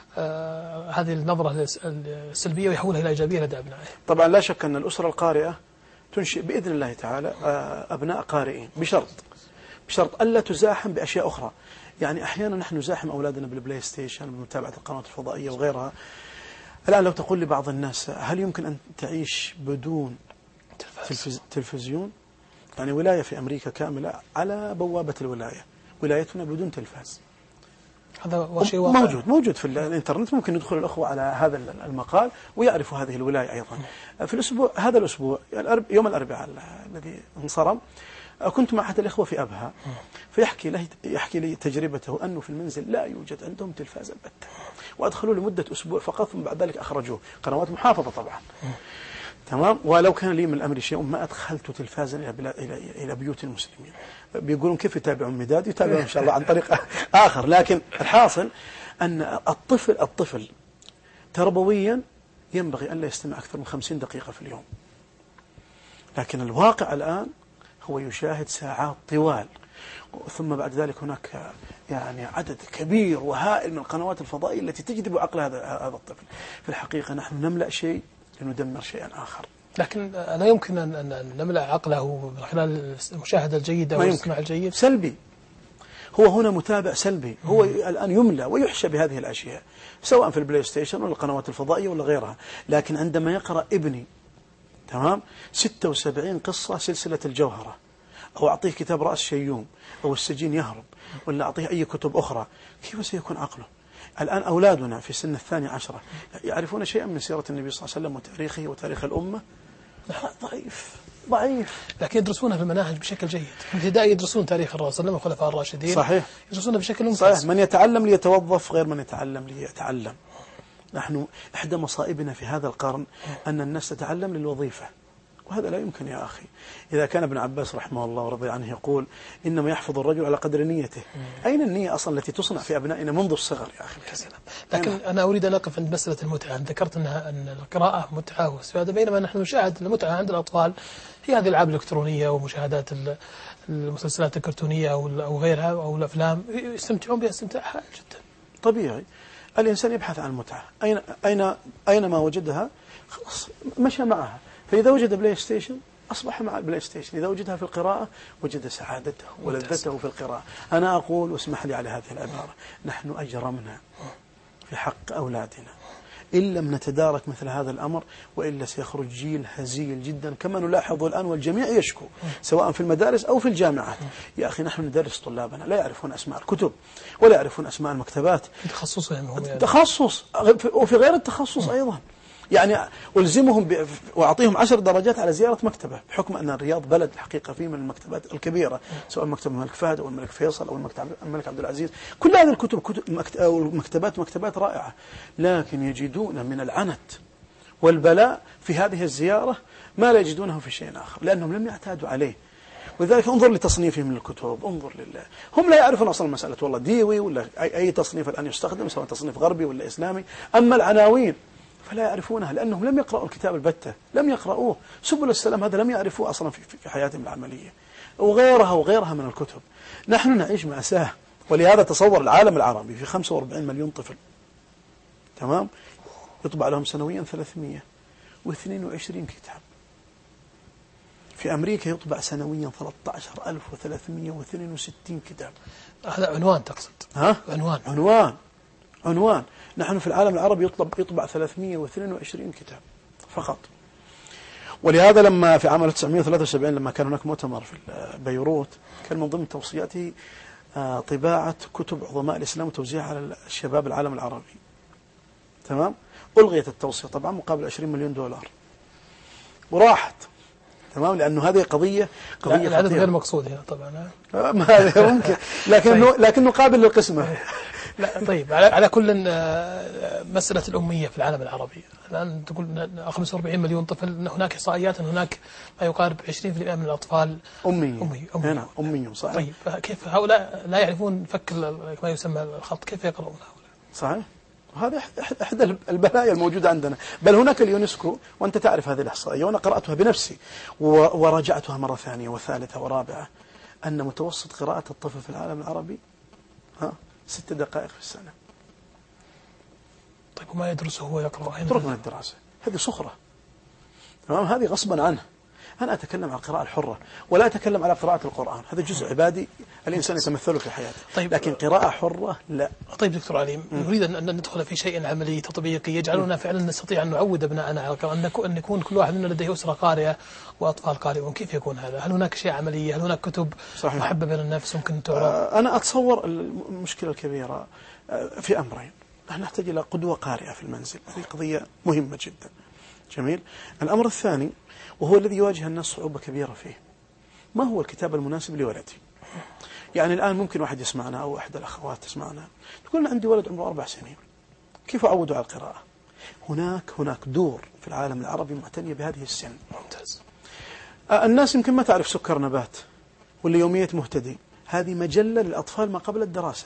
هذه النظرة السلبية ويحولها إلى إيجابية لدى أبنائه؟ طبعا لا شك أن الأسرة القارئة تنشئ بإذن الله تعالى أبناء قارئين، بشرط بشرط ألا تزاحم بأشياء أخرى. يعني أحيانا نحن نزاحم أولادنا بالبلاي ستيشن بمتابعة القنوات الفضائية وغيرها. الآن لو تقول لبعض الناس هل يمكن أن تعيش بدون تلفز... تلفزيون؟ يعني ولاية في أمريكا كاملة على بوابة الولاية، ولايتنا بدون تلفاز. هذا شيء واقع موجود موجود في الانترنت، ممكن يدخل الأخوة على هذا المقال ويعرفوا هذه الولاية أيضا. في الأسبوع هذا الأسبوع يوم الأربعاء الذي انصرم كنت مع أحد الإخوة في أبها، فيحكي له يحكي لي تجربته أنه في المنزل لا يوجد عندهم تلفاز البتة، وأدخلوا لمدة أسبوع فقط ثم بعد ذلك أخرجوه، قنوات محافظة طبعا. تمام. ولو كان لي من الأمر شيء ما أدخلت تلفازا إلى إلى إلى بيوت المسلمين. بيقولون كيف يتابعون مداد؟ يتابعون إن شاء الله عن طريق آخر. لكن الحاصل أن الطفل الطفل تربويا ينبغي أن لا يستمع أكثر من خمسين دقيقة في اليوم، لكن الواقع الآن هو يشاهد ساعات طوال، ثم بعد ذلك هناك يعني عدد كبير وهائل من القنوات الفضائية التي تجذب عقل هذا هذا الطفل. في الحقيقة نحن نملأ شيء لندمر شيئا آخر. لكن لا يمكن أن نملأ عقله من خلال المشاهدة الجيدة والاستماع الجيد. سلبي، هو هنا متابع سلبي، هو الآن يملأ ويحشى بهذه الأشياء سواء في البلاي ستيشن ولا القنوات الفضائية ولا غيرها. لكن عندما يقرأ ابني تمام ستة وسبعين قصة سلسلة الجوهرة، أو أعطيه كتاب رأس شيوم أو السجين يهرب، ولا أعطيه أي كتب أخرى، كيف سيكون عقله؟ الآن أولادنا في سن الثاني عشرة يعرفون شيئا من سيرة النبي صلى الله عليه وسلم وتاريخه وتاريخ الأمة؟ ضعيف ضعيف. لكن يدرسونها في المناهج بشكل جيد، في الابتدائي يدرسون تاريخ الرسول صلى الله عليه وسلم والخلفاء الراشدين. صحيح. يدرسونها بشكل ممتاز. صحيح. من يتعلم ليتوظف غير من يتعلم ليتعلم. نحن إحدى مصائبنا في هذا القرن أن الناس تتعلم للوظيفة، وهذا لا يمكن يا أخي. إذا كان ابن عباس رحمه الله ورضي عنه يقول إنما يحفظ الرجل على قدر نيته، أين النية أصلا التي تصنع في أبنائنا منذ الصغر يا أخي؟ لكن أنا أريد أن أقف عند مسألة المتعة. ذكرت أنها أن القراءة متعة واستفادة، بينما نحن نشاهد المتعة عند الأطفال هي هذه الألعاب الإلكترونية ومشاهدات المسلسلات الكرتونية أو غيرها أو الأفلام، يستمتعون بها استمتاع حاد جدا. طبيعي. الإنسان يبحث عن المتعة، أين أين أينما وجدها خلاص مشى معها. فإذا وجد بلاي ستيشن أصبح مع البلاي ستيشن، إذا وجدها في القراءة وجد سعادته ولذته في القراءة. أنا أقول واسمح لي على هذه العبارة، نحن أجرمنا في حق أولادنا إن لم نتدارك مثل هذا الأمر، وإلا سيخرج جيل هزيل جدا كما نلاحظه الآن والجميع يشكو سواء في المدارس أو في الجامعات. يا أخي نحن ندرس طلابنا لا يعرفون أسماء الكتب ولا يعرفون أسماء المكتبات، تخصصهم هم يعني. تخصص وفي غير التخصص أيضا. يعني ألزمهم ب... وأعطيهم عشر درجات على زيارة مكتبة، بحكم أن الرياض بلد الحقيقة فيه من المكتبات الكبيرة، سواء مكتبة الملك فهد أو الملك فيصل أو الملك عبد العزيز. كل هذه الكتب كتب مكت... أو المكتبات مكتبات رائعة، لكن يجدون من العنت والبلاء في هذه الزيارة ما لا يجدونه في شيء آخر، لأنهم لم يعتادوا عليه. ولذلك انظر لتصنيفهم من الكتب، انظر لله، هم لا يعرفون أصلا مسألة والله ديوي ولا أي, أي تصنيف الآن يستخدم، سواء تصنيف غربي ولا إسلامي. أما العناوين فلا يعرفونها لأنهم لم يقرأوا الكتاب البتة، لم يقرأوه. سبل السلام هذا لم يعرفوه أصلا في, في حياتهم العملية، وغيرها وغيرها من الكتب. نحن نعيش مأساة، ولهذا تصور العالم العربي في خمسة وأربعين مليون طفل تمام، يطبع لهم سنويا ثلاثمئة واثنين وعشرين كتاب. في أمريكا يطبع سنويا ثلاثة عشر ألف وثلاثمئة واثنين وستين كتاب. هذا عنوان تقصد؟ ها؟ عنوان عنوان عنوان نحن في العالم العربي يطلب يطبع ثلاثمئة واثنين وعشرين كتاب فقط. ولهذا لما في عام ألف وتسعمائة وثلاثة وسبعين لما كان هناك مؤتمر في بيروت، كان من ضمن توصياته طباعة كتب عظماء الإسلام وتوزيعها على الشباب العالم العربي. تمام. ألغيت التوصية طبعا مقابل عشرين مليون دولار وراحت. تمام. لأنه هذه قضية قضية العدد غير مقصود هنا طبعا. ما ممكن، لكنه لكنه قابل للقسمة. لا طيب، على على كل مسألة الأمية في العالم العربي الآن تقول خمسة وأربعين مليون طفل، هناك إحصائيات أن هناك ما يقارب عشرين بالمئة من الأطفال أمي أمي أمي, هنا أمي صحيح. طيب كيف هؤلاء لا يعرفون فك ما يسمى الخط، كيف يقرؤون هؤلاء؟ صحيح. وهذا أحد البلايا الموجودة عندنا. بل هناك اليونسكو، وأنت تعرف هذه الإحصائية وأنا قرأتها بنفسي وراجعتها مرة ثانية وثالثة ورابعة، أن متوسط قراءة الطفل في العالم العربي ها ست دقائق في السنة. طيب وما يدرسه هو يقرأ؟ اترك من الدراسة، هذه صخرة. تمام. هذه غصبا عنه. أنا أتكلم عن القراءة الحرة ولا أتكلم على قراءة القرآن، هذا جزء عبادي الإنسان يتمثله في حياته. طيب لكن قراءة حرة لا. طيب دكتور علي، نريد أن ندخل في شيء عملي تطبيقي يجعلنا فعلا نستطيع أن نعود أبناءنا على القراءة، أن يكون كل واحد منا لديه أسرة قارئة وأطفال قارئون. كيف يكون هذا؟ هل هناك شيء عملي؟ هل هناك كتب صحيح. محببة للنفس ممكن تعرض؟ أنا أتصور المشكلة الكبيرة في أمرين. نحن نحتاج إلى قدوة قارئة في المنزل، هذه قضية مهمة جدا. جميل. الأمر الثاني وهو الذي يواجه الناس صعوبة كبيرة فيه، ما هو الكتاب المناسب لولدي؟ يعني الآن ممكن واحد يسمعنا أو أحد الأخوات تسمعنا تقول عندي ولد عمره أربع سنين، كيف أعوده على القراءة؟ هناك هناك دور في العالم العربي معتنية بهذه السن. ممتاز. الناس يمكن ما تعرف سكر نبات ولا يومية مهتدي، هذه مجلة للأطفال ما قبل الدراسة.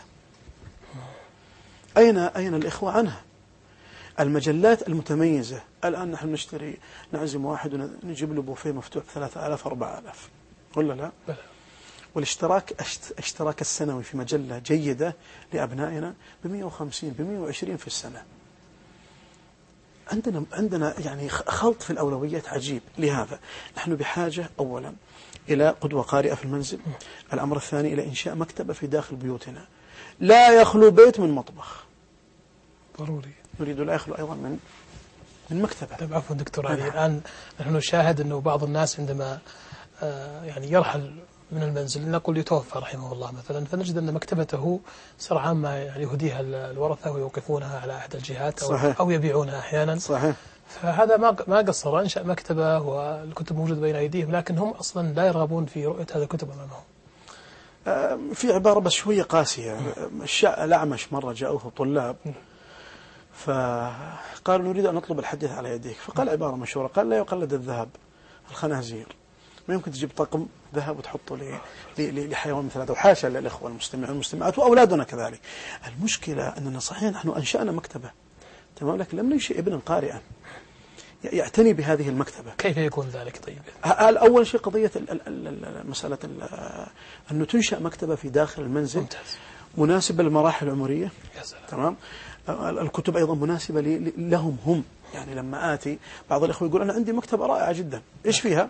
أين أين الإخوة عنها؟ المجلات المتميزة الآن نحن نشتري نعزم واحد ونجيب له بوفيه مفتوح ثلاثة آلاف أربعة آلاف ولا لا؟ بلى. والاشتراك اشتراك السنوي في مجلة جيدة لأبنائنا بمئة وخمسين بمئة وعشرين في السنة. عندنا عندنا يعني خلط في الأولويات عجيب. لهذا نحن بحاجة أولا إلى قدوة قارئة في المنزل. الأمر الثاني إلى إنشاء مكتبة في داخل بيوتنا لا يخلو بيت من مطبخ. ضروري. نريد لا يخلو أيضا من من مكتبة. طيب عفوا دكتور علي، الآن نحن نشاهد أنه بعض الناس عندما آه يعني يرحل من المنزل، نقول يتوفى رحمه الله مثلا، فنجد أن مكتبته سرعان ما يعني يهديها الورثة ويوقفونها على أحد الجهات أو, صحيح. أو يبيعونها أحيانا. صحيح. فهذا ما ما قصر، أنشأ مكتبة والكتب موجودة بين أيديهم، لكن هم أصلا لا يرغبون في رؤية هذه الكتب أمامهم. في عبارة بس شوية قاسية. الأعمش مرة جاءوه طلاب فقالوا نريد أن نطلب الحديث على يديك، فقال عبارة مشهورة، قال لا يقلد الذهب الخنازير، ما يمكن تجيب طقم ذهب وتحطه لحيوان مثل هذا، وحاشا للإخوة المستمعين والمستمعات وأولادنا كذلك. المشكلة أننا صحيح نحن أنشأنا مكتبة تمام، لكن لم ننشئ ابنا قارئا يعتني بهذه المكتبة. كيف يكون ذلك؟ طيب أول شيء قضية مسألة أنه تنشأ مكتبة في داخل المنزل. ممتاز. مناسبة للمراحل العمرية. يا سلام. تمام. الكتب أيضا مناسبة لهم هم. يعني لما آتي بعض الأخوة يقول أنا عندي مكتبة رائعة جدا، إيش فيها؟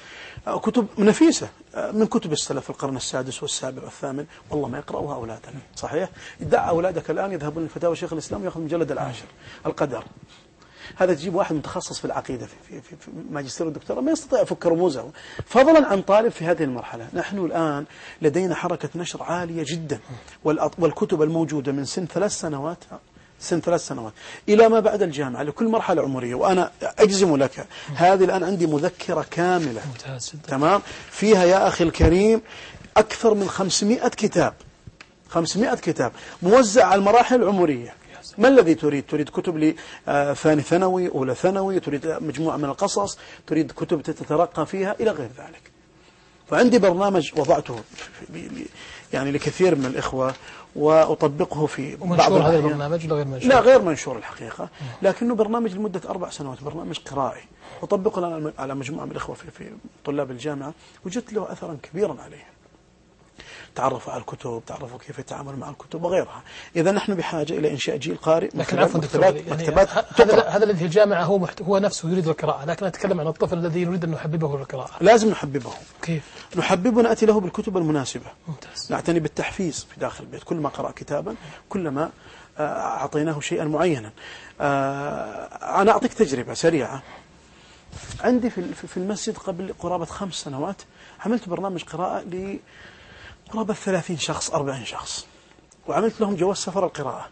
كتب نفيسة من كتب السلف القرن السادس والسابع والثامن، والله ما يقرأوها أولادنا. صحيح. يدعى أولادك الآن يذهبون للفتاوى شيخ الإسلام ويأخذ المجلد العاشر القدر. هذا تجيب واحد متخصص في العقيدة في, في, في, في ماجستير والدكتوراه ما يستطيع يفك رموزه، فضلا عن طالب في هذه المرحلة. نحن الآن لدينا حركة نشر عالية جدا، والكتب الموجودة من سن ثلاث سنوات سن ثلاث سنوات إلى ما بعد الجامعة لكل مرحلة عمرية. وأنا أجزم لك هذه الآن عندي مذكرة كاملة. تمام. فيها يا أخي الكريم أكثر من خمسمائة كتاب خمسمائة كتاب موزع على المراحل العمرية. ما الذي تريد؟ تريد كتب لثاني ثانوي، أولى ثانوي، تريد مجموعة من القصص، تريد كتب تترقى فيها إلى غير ذلك. فعندي برنامج وضعته يعني لكثير من الإخوة وأطبقه في بعض هذا البرنامج ولا غير منشور؟ لا غير منشور الحقيقة، لكنه برنامج لمدة أربع سنوات، برنامج قرائي أطبقه على مجموعة من الإخوة في, في طلاب الجامعة، وجدت له أثرا كبيرا عليهم. تعرفوا على الكتب، تعرفوا كيف يتعاملوا مع الكتب وغيرها. إذا نحن بحاجة إلى إنشاء جيل قارئ. لكن عفوا دكتور، يعني مكتبات هذا هذا الذي في الجامعة هو محت... هو نفسه يريد القراءة، لكن أتكلم عن الطفل الذي نريد أن نحببه للقراءة. لازم نحببه. كيف؟ نحببه نأتي له بالكتب المناسبة. ممتاز. نعتني بالتحفيز في داخل البيت، كل ما قرأ كتابا كلما أعطيناه شيئا معينا. أنا أعطيك تجربة سريعة. عندي في في المسجد قبل قرابة خمس سنوات عملت برنامج قراءة لقرابة ثلاثين شخص أربعين شخص، وعملت لهم جواز سفر القراءة،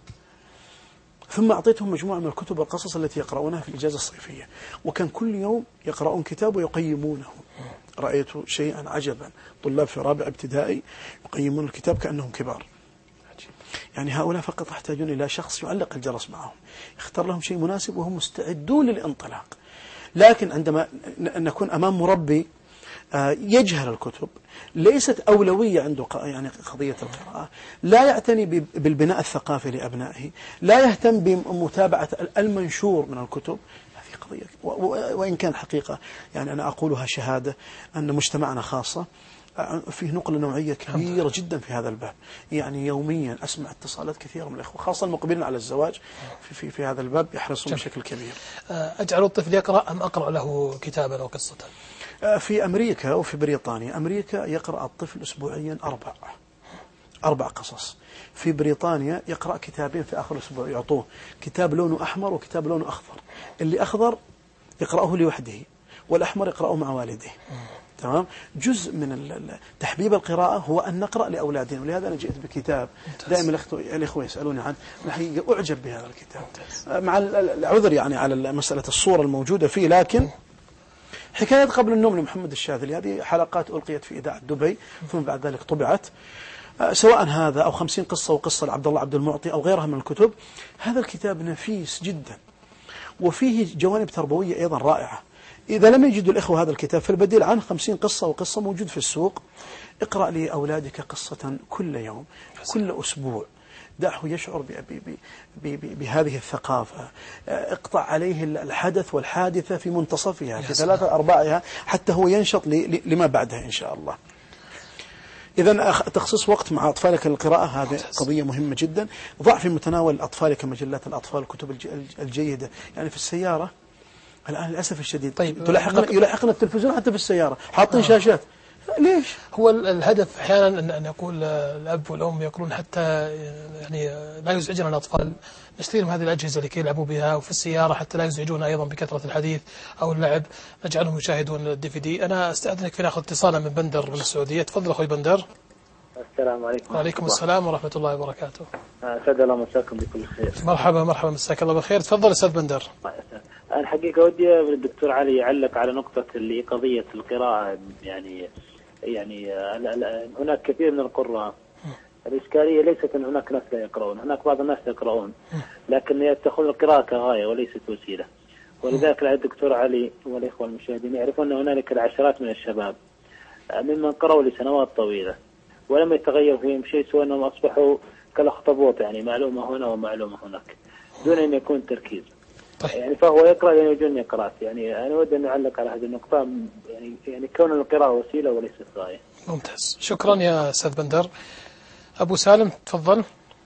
ثم أعطيتهم مجموعة من الكتب والقصص التي يقرؤونها في الإجازة الصيفية، وكان كل يوم يقرؤون كتاب ويقيمونه. رأيت شيئا عجبا، طلاب في رابع ابتدائي يقيمون الكتاب كأنهم كبار. يعني هؤلاء فقط يحتاجون إلى شخص يعلق الجرس معهم، يختار لهم شيء مناسب وهم مستعدون للانطلاق. لكن عندما نكون أمام مربي يجهل الكتب، ليست أولوية عنده يعني قضية القراءة، لا يعتني بالبناء الثقافي لأبنائه، لا يهتم بمتابعة المنشور من الكتب، هذه قضية. وإن كان حقيقة يعني أنا أقولها شهادة أن مجتمعنا خاصة فيه نقلة نوعية كبيرة جدا في هذا الباب. يعني يوميا أسمع اتصالات كثيرة من الإخوة خاصة المقبلين على الزواج في, في, في هذا الباب يحرصون بشكل كبير. أجعل الطفل يقرأ أم أقرأ له كتابا أو قصة؟ في أمريكا وفي بريطانيا، أمريكا يقرأ الطفل أسبوعيا أربع أربع قصص. في بريطانيا يقرأ كتابين في آخر الأسبوع، يعطوه كتاب لونه أحمر وكتاب لونه أخضر، اللي أخضر يقرأه لوحده والأحمر يقرأه مع والده. تمام. جزء من تحبيب القراءة هو أن نقرأ لأولادنا، ولهذا أنا جئت بكتاب دائما الإخوة يسألوني عنه، الحقيقة أعجب بهذا الكتاب مع العذر يعني على مسألة الصورة الموجودة فيه، لكن حكاية قبل النوم لمحمد الشاذلي، هذه حلقات ألقيت في إذاعة دبي ثم بعد ذلك طبعت، سواء هذا أو خمسين قصة وقصة لعبد الله عبد المعطي أو غيرها من الكتب. هذا الكتاب نفيس جدا وفيه جوانب تربوية أيضا رائعة. إذا لم يجدوا الإخوة هذا الكتاب فالبديل عنه خمسين قصة وقصة موجود في السوق. اقرأ لأولادك قصة كل يوم كل أسبوع، دعه يشعر بهذه الثقافة، اقطع عليه الحدث والحادثة في منتصفها في ثلاثة أرباعها حتى هو ينشط لما بعدها إن شاء الله. إذا تخصيص وقت مع أطفالك للقراءة هذه قضية مهمة جدا. ضع في متناول أطفالك مجلات الأطفال، الكتب الجيدة. يعني في السيارة الآن للأسف الشديد طيب تلاحقنا يلاحقنا التلفزيون حتى في السيارة حاطين آه. شاشات. ليش؟ هو الهدف أحيانا أن يقول الأب والأم يقولون حتى يعني لا يزعجنا الأطفال، نشتري لهم هذه الأجهزة لكي يلعبوا بها، وفي السيارة حتى لا يزعجون أيضا بكثرة الحديث أو اللعب، نجعلهم يشاهدون الدي في دي. أنا أستأذنك في نأخذ اتصالا من بندر من السعودية. تفضل أخوي بندر. السلام عليكم. وعليكم السلام ورحمة الله وبركاته. أسعد الله مساكم بكل خير. مرحبا مرحبا، مساك الله بالخير. تفضل أستاذ بندر. أنا الحقيقة ودي الدكتور علي يعلق على نقطة اللي قضية القراءة. يعني يعني هناك كثير من القراء الإشكالية ليست أن هناك ناس لا يقرؤون، هناك بعض الناس يقرؤون لكن يتخذون القراءة كغاية وليست وسيلة. ولذلك الدكتور علي والإخوة المشاهدين يعرفون أن هنالك العشرات من الشباب ممن قرأوا لسنوات طويلة ولم يتغير فيهم شيء سوى أنهم أصبحوا كالأخطبوط، يعني معلومة هنا ومعلومة هناك دون أن يكون تركيز. يعني فهو يقرأ لأن يجن يقرأ. يعني أنا أود أن أعلق على هذه النقطة، يعني يعني كون القراءة وسيلة وليست غاية. ممتاز، شكرا يا أستاذ بندر. أبو سالم تفضل.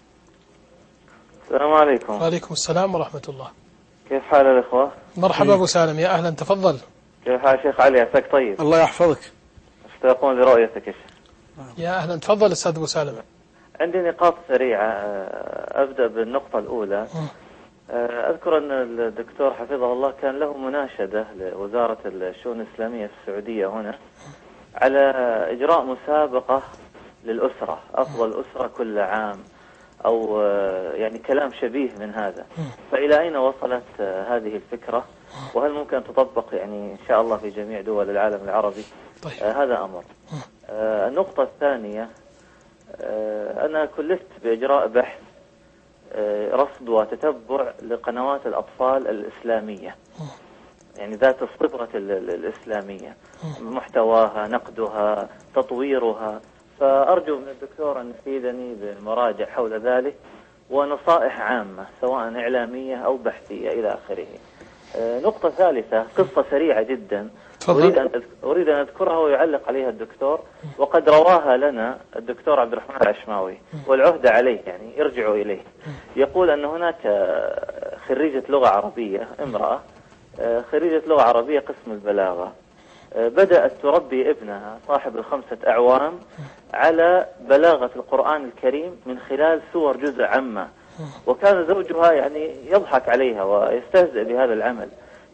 السلام عليكم. وعليكم السلام ورحمة الله. كيف حال الإخوة؟ مرحبا أبو سالم، يا أهلا تفضل. كيف حال شيخ علي؟ عساك طيب؟ الله يحفظك. اشتاقون لرؤيتك. يا أهلا تفضل أستاذ أبو سالم. عندي نقاط سريعة، أبدأ بالنقطة الأولى. أذكر أن الدكتور حفظه الله كان له مناشدة لوزارة الشؤون الإسلامية في السعودية هنا على إجراء مسابقة للأسرة، أفضل أسرة كل عام، أو يعني كلام شبيه من هذا. فإلى أين وصلت هذه الفكرة؟ وهل ممكن تطبق يعني إن شاء الله في جميع دول العالم العربي؟ طيب. آه هذا أمر. آه النقطة الثانية، آه أنا كلفت بإجراء بحث آه رصد وتتبع لقنوات الأطفال الإسلامية، يعني ذات الصبغة الإسلامية، محتواها، نقدها، تطويرها. فأرجو من الدكتور أن يفيدني بمراجع حول ذلك ونصائح عامة سواء إعلامية أو بحثية إلى آخره. آه نقطة ثالثة، قصة سريعة جدا أريد أن أريد أن أذكرها ويعلق عليها الدكتور، وقد رواها لنا الدكتور عبد الرحمن العشماوي والعهد عليه، يعني ارجعوا إليه. يقول أن هناك خريجة لغة عربية، امرأة خريجة لغة عربية قسم البلاغة، بدأت تربي ابنها صاحب الخمسة أعوام على بلاغة القرآن الكريم من خلال سور جزء عامة، وكان زوجها يعني يضحك عليها ويستهزئ بهذا العمل.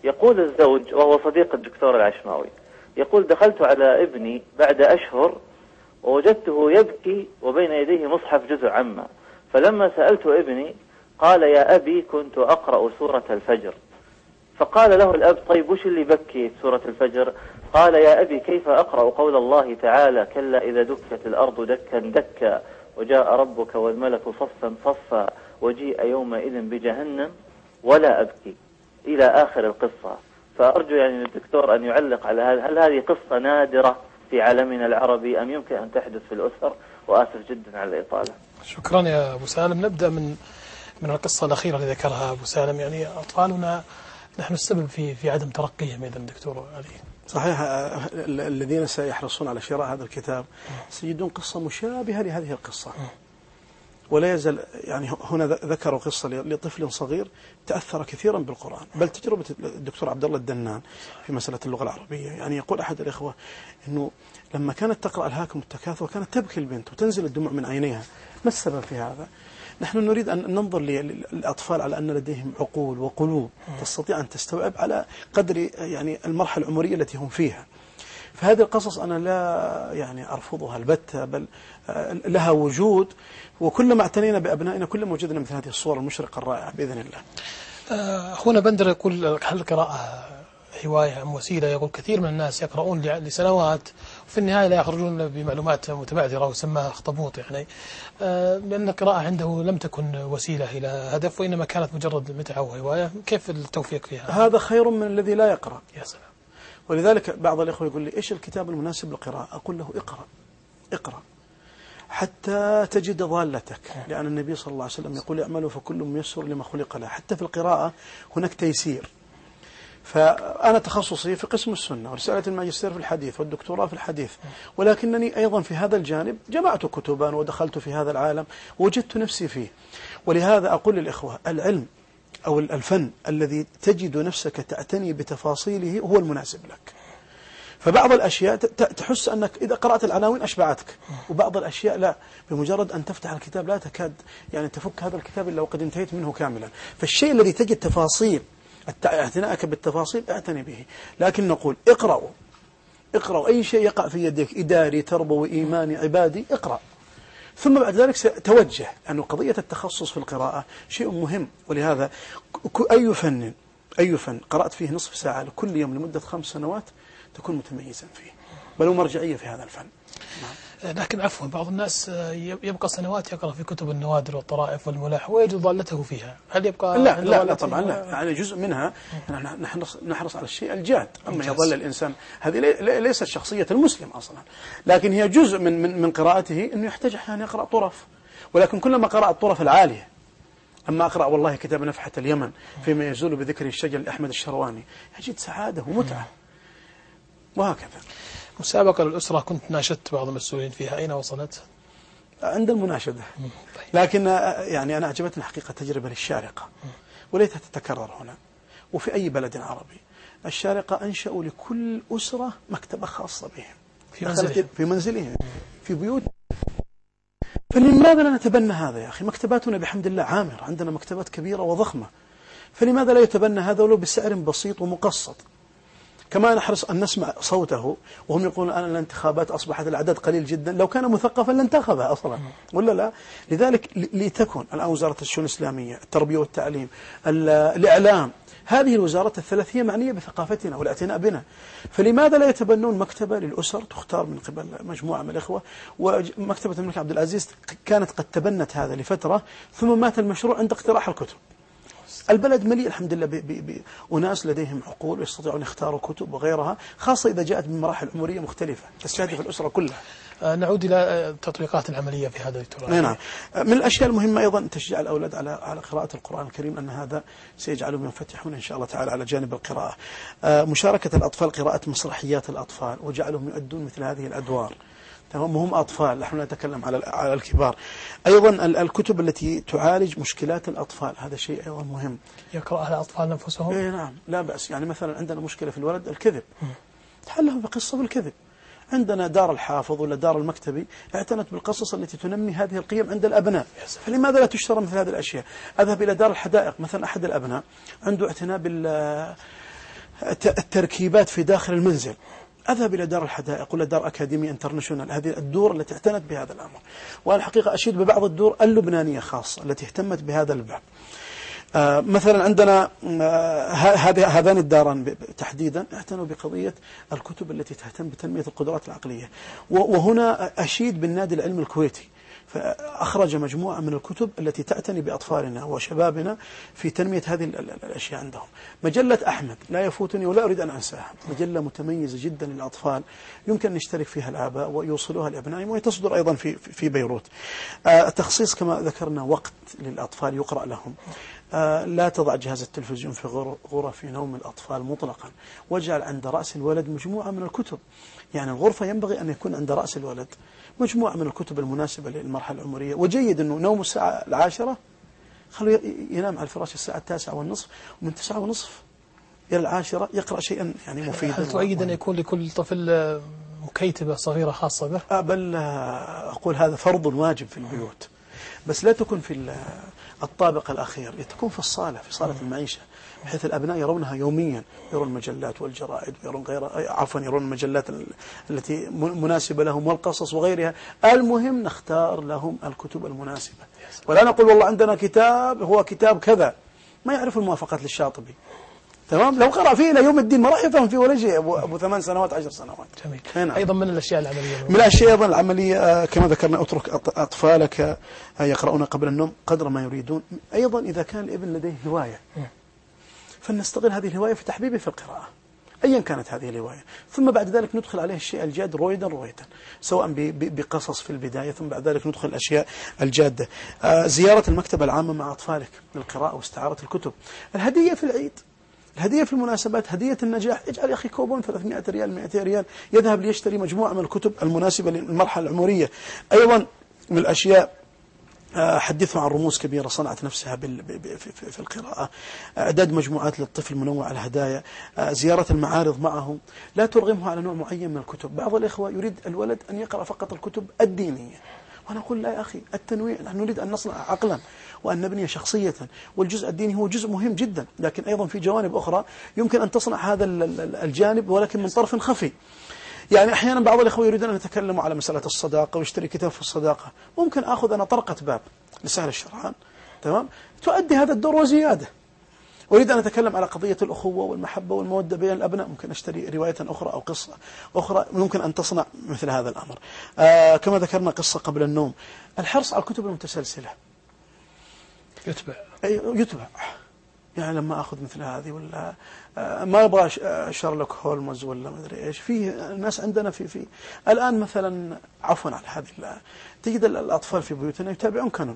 يقول الزوج وهو صديق الدكتور العشماوي، يقول دخلت على ابني بعد أشهر ووجدته يبكي وبين يديه مصحف جزء عامة، فلما سألت ابني قال يا أبي كنت أقرأ سورة الفجر. فقال له الأب طيب وش اللي بكي سورة الفجر؟ قال يا أبي كيف أقرأ قول الله تعالى كلا إذا دكت الأرض دكا دكا وجاء ربك والملك صفا صفا وجيء يومئذ بجهنم ولا أبكي إلى آخر القصة. فأرجو يعني الدكتور أن يعلق على هذا، هل هذه قصة نادرة في عالمنا العربي أم يمكن أن تحدث في الأسر؟ وآسف جدا على الإطالة. شكرا يا أبو سالم. نبدأ من من القصة الأخيرة اللي ذكرها أبو سالم. يعني أطفالنا نحن السبب في في عدم ترقيهم إذا دكتور علي. صحيح. الذين سيحرصون على شراء هذا الكتاب سيجدون قصة مشابهة لهذه القصة، ولا يزال يعني هنا ذكروا قصة لطفل صغير تأثر كثيرا بالقرآن، بل تجربة الدكتور عبد الله الدنان في مسألة اللغة العربية. يعني يقول أحد الإخوة إنه لما كانت تقرأ الهاكم التكاثر كانت تبكي البنت وتنزل الدموع من عينيها. ما السبب في هذا؟ نحن نريد أن ننظر للأطفال على أن لديهم عقول وقلوب تستطيع أن تستوعب على قدر يعني المرحلة العمرية التي هم فيها. فهذه القصص أنا لا يعني أرفضها البتة، بل لها وجود، وكلما اعتنينا بأبنائنا كلما وجدنا مثل هذه الصور المشرقة الرائعة بإذن الله. أخونا بندر يقول هل القراءة هواية أم وسيلة؟ يقول كثير من الناس يقرؤون لسنوات وفي النهاية لا يخرجون بمعلومات متبعثرة وسماها اخطبوط، يعني لأن القراءة عنده لم تكن وسيلة إلى هدف وإنما كانت مجرد متعة وهواية. كيف التوفيق فيها؟ هذا خير من الذي لا يقرأ. يا سلام. ولذلك بعض الإخوة يقول لي إيش الكتاب المناسب للقراءة؟ أقول له اقرأ اقرأ حتى تجد ضالتك، لأن النبي صلى الله عليه وسلم يقول اعملوا فكل ميسر لما خلق له. حتى في القراءة هناك تيسير. فأنا تخصصي في قسم السنة ورسالة الماجستير في الحديث والدكتوراه في الحديث، ولكنني أيضا في هذا الجانب جمعت كتبا ودخلت في هذا العالم ووجدت نفسي فيه. ولهذا أقول للإخوة العلم أو الفن الذي تجد نفسك تعتني بتفاصيله هو المناسب لك. فبعض الأشياء تحس أنك إذا قرأت العناوين أشبعتك، وبعض الأشياء لا، بمجرد أن تفتح الكتاب لا تكاد يعني تفك هذا الكتاب إلا وقد انتهيت منه كاملا. فالشيء الذي تجد تفاصيل اعتناءك بالتفاصيل اعتني به. لكن نقول اقرأوا اقرأوا أي شيء يقع في يدك، إداري تربوي إيماني عبادي، اقرأ. ثم بعد ذلك توجه، أن قضية التخصص في القراءة شيء مهم. ولهذا أي فن أي فن قرأت فيه نصف ساعة كل يوم لمدة خمس سنوات تكون متميزا فيه، بل ومرجعية في هذا الفن. نعم. لكن عفوا بعض الناس يبقى سنوات يقرأ في كتب النوادر والطرائف والملاح ويجد ضالته فيها. هل يبقى لا لا, لا طبعا لا، يعني جزء منها نحرص نحرص على الشيء الجاد. أما يظل الإنسان، هذه ليست شخصية المسلم أصلا، لكن هي جزء من من من قراءته أنه يحتاج أحيانا يقرأ طرف. ولكن كلما قرأ الطرف العالية، أما أقرأ والله كتاب نفحة اليمن فيما يزول بذكر الشجر لأحمد الشرواني، يجد سعادة ومتعة. وهكذا. مسابقة للأسرة كنت ناشدت بعض المسؤولين فيها، أين وصلت؟ عند المناشدة. لكن يعني أنا أعجبتني حقيقة تجربة للشارقة، وليتها تتكرر هنا وفي أي بلد عربي. الشارقة أنشأوا لكل أسرة مكتبة خاصة بهم في منزلهم في منزلهم في بيوت. فلماذا لا نتبنى هذا يا أخي؟ مكتباتنا بحمد الله عامرة، عندنا مكتبات كبيرة وضخمة، فلماذا لا يتبنى هذا ولو بسعر بسيط ومقسط؟ كما نحرص أن نسمع صوته وهم يقولون أن الانتخابات أصبحت العدد قليل جدا، لو كان مثقفا لانتخبها أصلا ولا لا؟ لذلك لتكن الآن وزارة الشؤون الإسلامية، التربية والتعليم، الإعلام، هذه الوزارات الثلاث هي معنية بثقافتنا والاعتناء بنا. فلماذا لا يتبنون مكتبة للأسر تختار من قبل مجموعة من الإخوة؟ ومكتبة الملك عبد العزيز كانت قد تبنت هذا لفترة، ثم مات المشروع عند اقتراح الكتب. البلد مليء الحمد لله بأناس لديهم عقول ويستطيعون يختاروا كتب وغيرها، خاصة إذا جاءت من مراحل عمرية مختلفة تستهدف الأسرة كلها. نعود إلى التطبيقات العملية في هذا التراث. نعم. من الأشياء المهمة أيضا تشجيع الأولاد على على قراءة القرآن الكريم، أن هذا سيجعلهم ينفتحون إن شاء الله تعالى على جانب القراءة. مشاركة الأطفال قراءة مسرحيات الأطفال وجعلهم يؤدون مثل هذه الأدوار. تمام، هم أطفال، نحن نتكلم على على الكبار. أيضا الكتب التي تعالج مشكلات الأطفال، هذا شيء أيضا مهم. يقرأها الأطفال نفسهم؟ إيه نعم، لا بأس. يعني مثلا عندنا مشكلة في الولد الكذب، تحلهم بقصة بالكذب. عندنا دار الحافظ ولا دار المكتبي اعتنت بالقصص التي تنمي هذه القيم عند الأبناء، فلماذا لا تشترى مثل هذه الأشياء؟ أذهب إلى دار الحدائق مثلا، أحد الأبناء عنده اعتناء بال التركيبات في داخل المنزل. أذهب إلى دار الحدائق ولا دار أكاديمية انترناشونال، هذه الدور التي اعتنت بهذا الأمر. والحقيقة أشيد ببعض الدور اللبنانية خاصة التي اهتمت بهذا الباب. آه مثلا عندنا آه هذان الداران تحديدا اعتنوا بقضية الكتب التي تهتم بتنمية القدرات العقلية. وهنا أشيد بالنادي العلمي الكويتي، فأخرج مجموعة من الكتب التي تعتني بأطفالنا وشبابنا في تنمية هذه الأشياء عندهم. مجلة أحمد لا يفوتني ولا أريد أن أنساها، مجلة متميزة جدا للأطفال، يمكن أن يشترك فيها الآباء ويوصلوها لأبنائهم، وهي تصدر أيضا في في بيروت. آه تخصيص كما ذكرنا وقت للأطفال يقرأ لهم. آه لا تضع جهاز التلفزيون في غرف نوم الأطفال مطلقا، واجعل عند رأس الولد مجموعة من الكتب. يعني الغرفة ينبغي أن يكون عند رأس الولد مجموعة من الكتب المناسبة للمرحلة العمرية. وجيد أنه نوم الساعة العاشرة خلوا ينام على الفراش الساعة التاسعة والنصف، ومن تسعة ونصف إلى العاشرة يقرأ شيئا يعني مفيدا. هل تؤيد أن يكون لكل طفل مكيتبة صغيرة خاصة به؟ بل أقول هذا فرض واجب في البيوت، بس لا تكون في الطابق الأخير، تكون في الصالة، في صالة المعيشة، بحيث الأبناء يرونها يوميا، يرون المجلات والجرائد ويرون غير عفوا يرون المجلات التي مناسبة لهم والقصص وغيرها. المهم نختار لهم الكتب المناسبة، ولا نقول والله عندنا كتاب هو كتاب كذا ما يعرف الموافقات للشاطبي، تمام؟ لو قرأ فيه إلى يوم الدين ما راح يفهم فيه ولا شيء. أبو, أبو ثمان سنوات عشر سنوات. جميل. هنا. أيضا من الأشياء العملية من الأشياء أيضا العملية كما ذكرنا اترك أطفالك يقرؤون قبل النوم قدر ما يريدون. أيضا إذا كان الابن لديه هواية فلنستغل هذه الهواية في تحبيبه في القراءة أيا كانت هذه الهواية، ثم بعد ذلك ندخل عليه الشيء الجاد رويدا رويدا، سواء بقصص في البداية ثم بعد ذلك ندخل الأشياء الجادة. آه زيارة المكتبة العامة مع أطفالك للقراءة واستعارة الكتب. الهدية في العيد، الهدية في المناسبات، هدية النجاح، اجعل يا أخي كوبون ثلاثمائة ريال مئتين ريال يذهب ليشتري مجموعة من الكتب المناسبة للمرحلة العمرية. أيضا من الأشياء حدثوا عن رموز كبيرة صنعت نفسها في القراءة، إعداد مجموعات للطفل منوع الهدايا، زيارة المعارض معهم. لا ترغمه على نوع معين من الكتب. بعض الإخوة يريد الولد أن يقرأ فقط الكتب الدينية، وأنا أقول لا يا أخي، التنويع، نحن نريد أن نصنع عقلا وأن نبني شخصية، والجزء الديني هو جزء مهم جدا، لكن أيضا في جوانب أخرى يمكن أن تصنع هذا الجانب ولكن من طرف خفي. يعني أحيانا بعض الإخوة يريدون أن يتكلموا على مسألة الصداقة ويشتري كتاب في الصداقة، ممكن أخذ أنا طرقة باب لسهل الشرحان، تمام، تؤدي هذا الدور وزيادة. أريد أن أتكلم على قضية الأخوة والمحبة والمودة بين الأبناء، ممكن أشتري رواية أخرى أو قصة أخرى ممكن أن تصنع مثل هذا الأمر. آه كما ذكرنا قصة قبل النوم. الحرص على الكتب المتسلسلة يتبع يتبع يعني لما أخذ مثل هذه ولا آه ما أبغى شارلوك هولمز ولا ما أدري إيش. في ناس عندنا في في الآن مثلا عفوا على هذه، تجد الأطفال في بيوتنا يتابعون كانون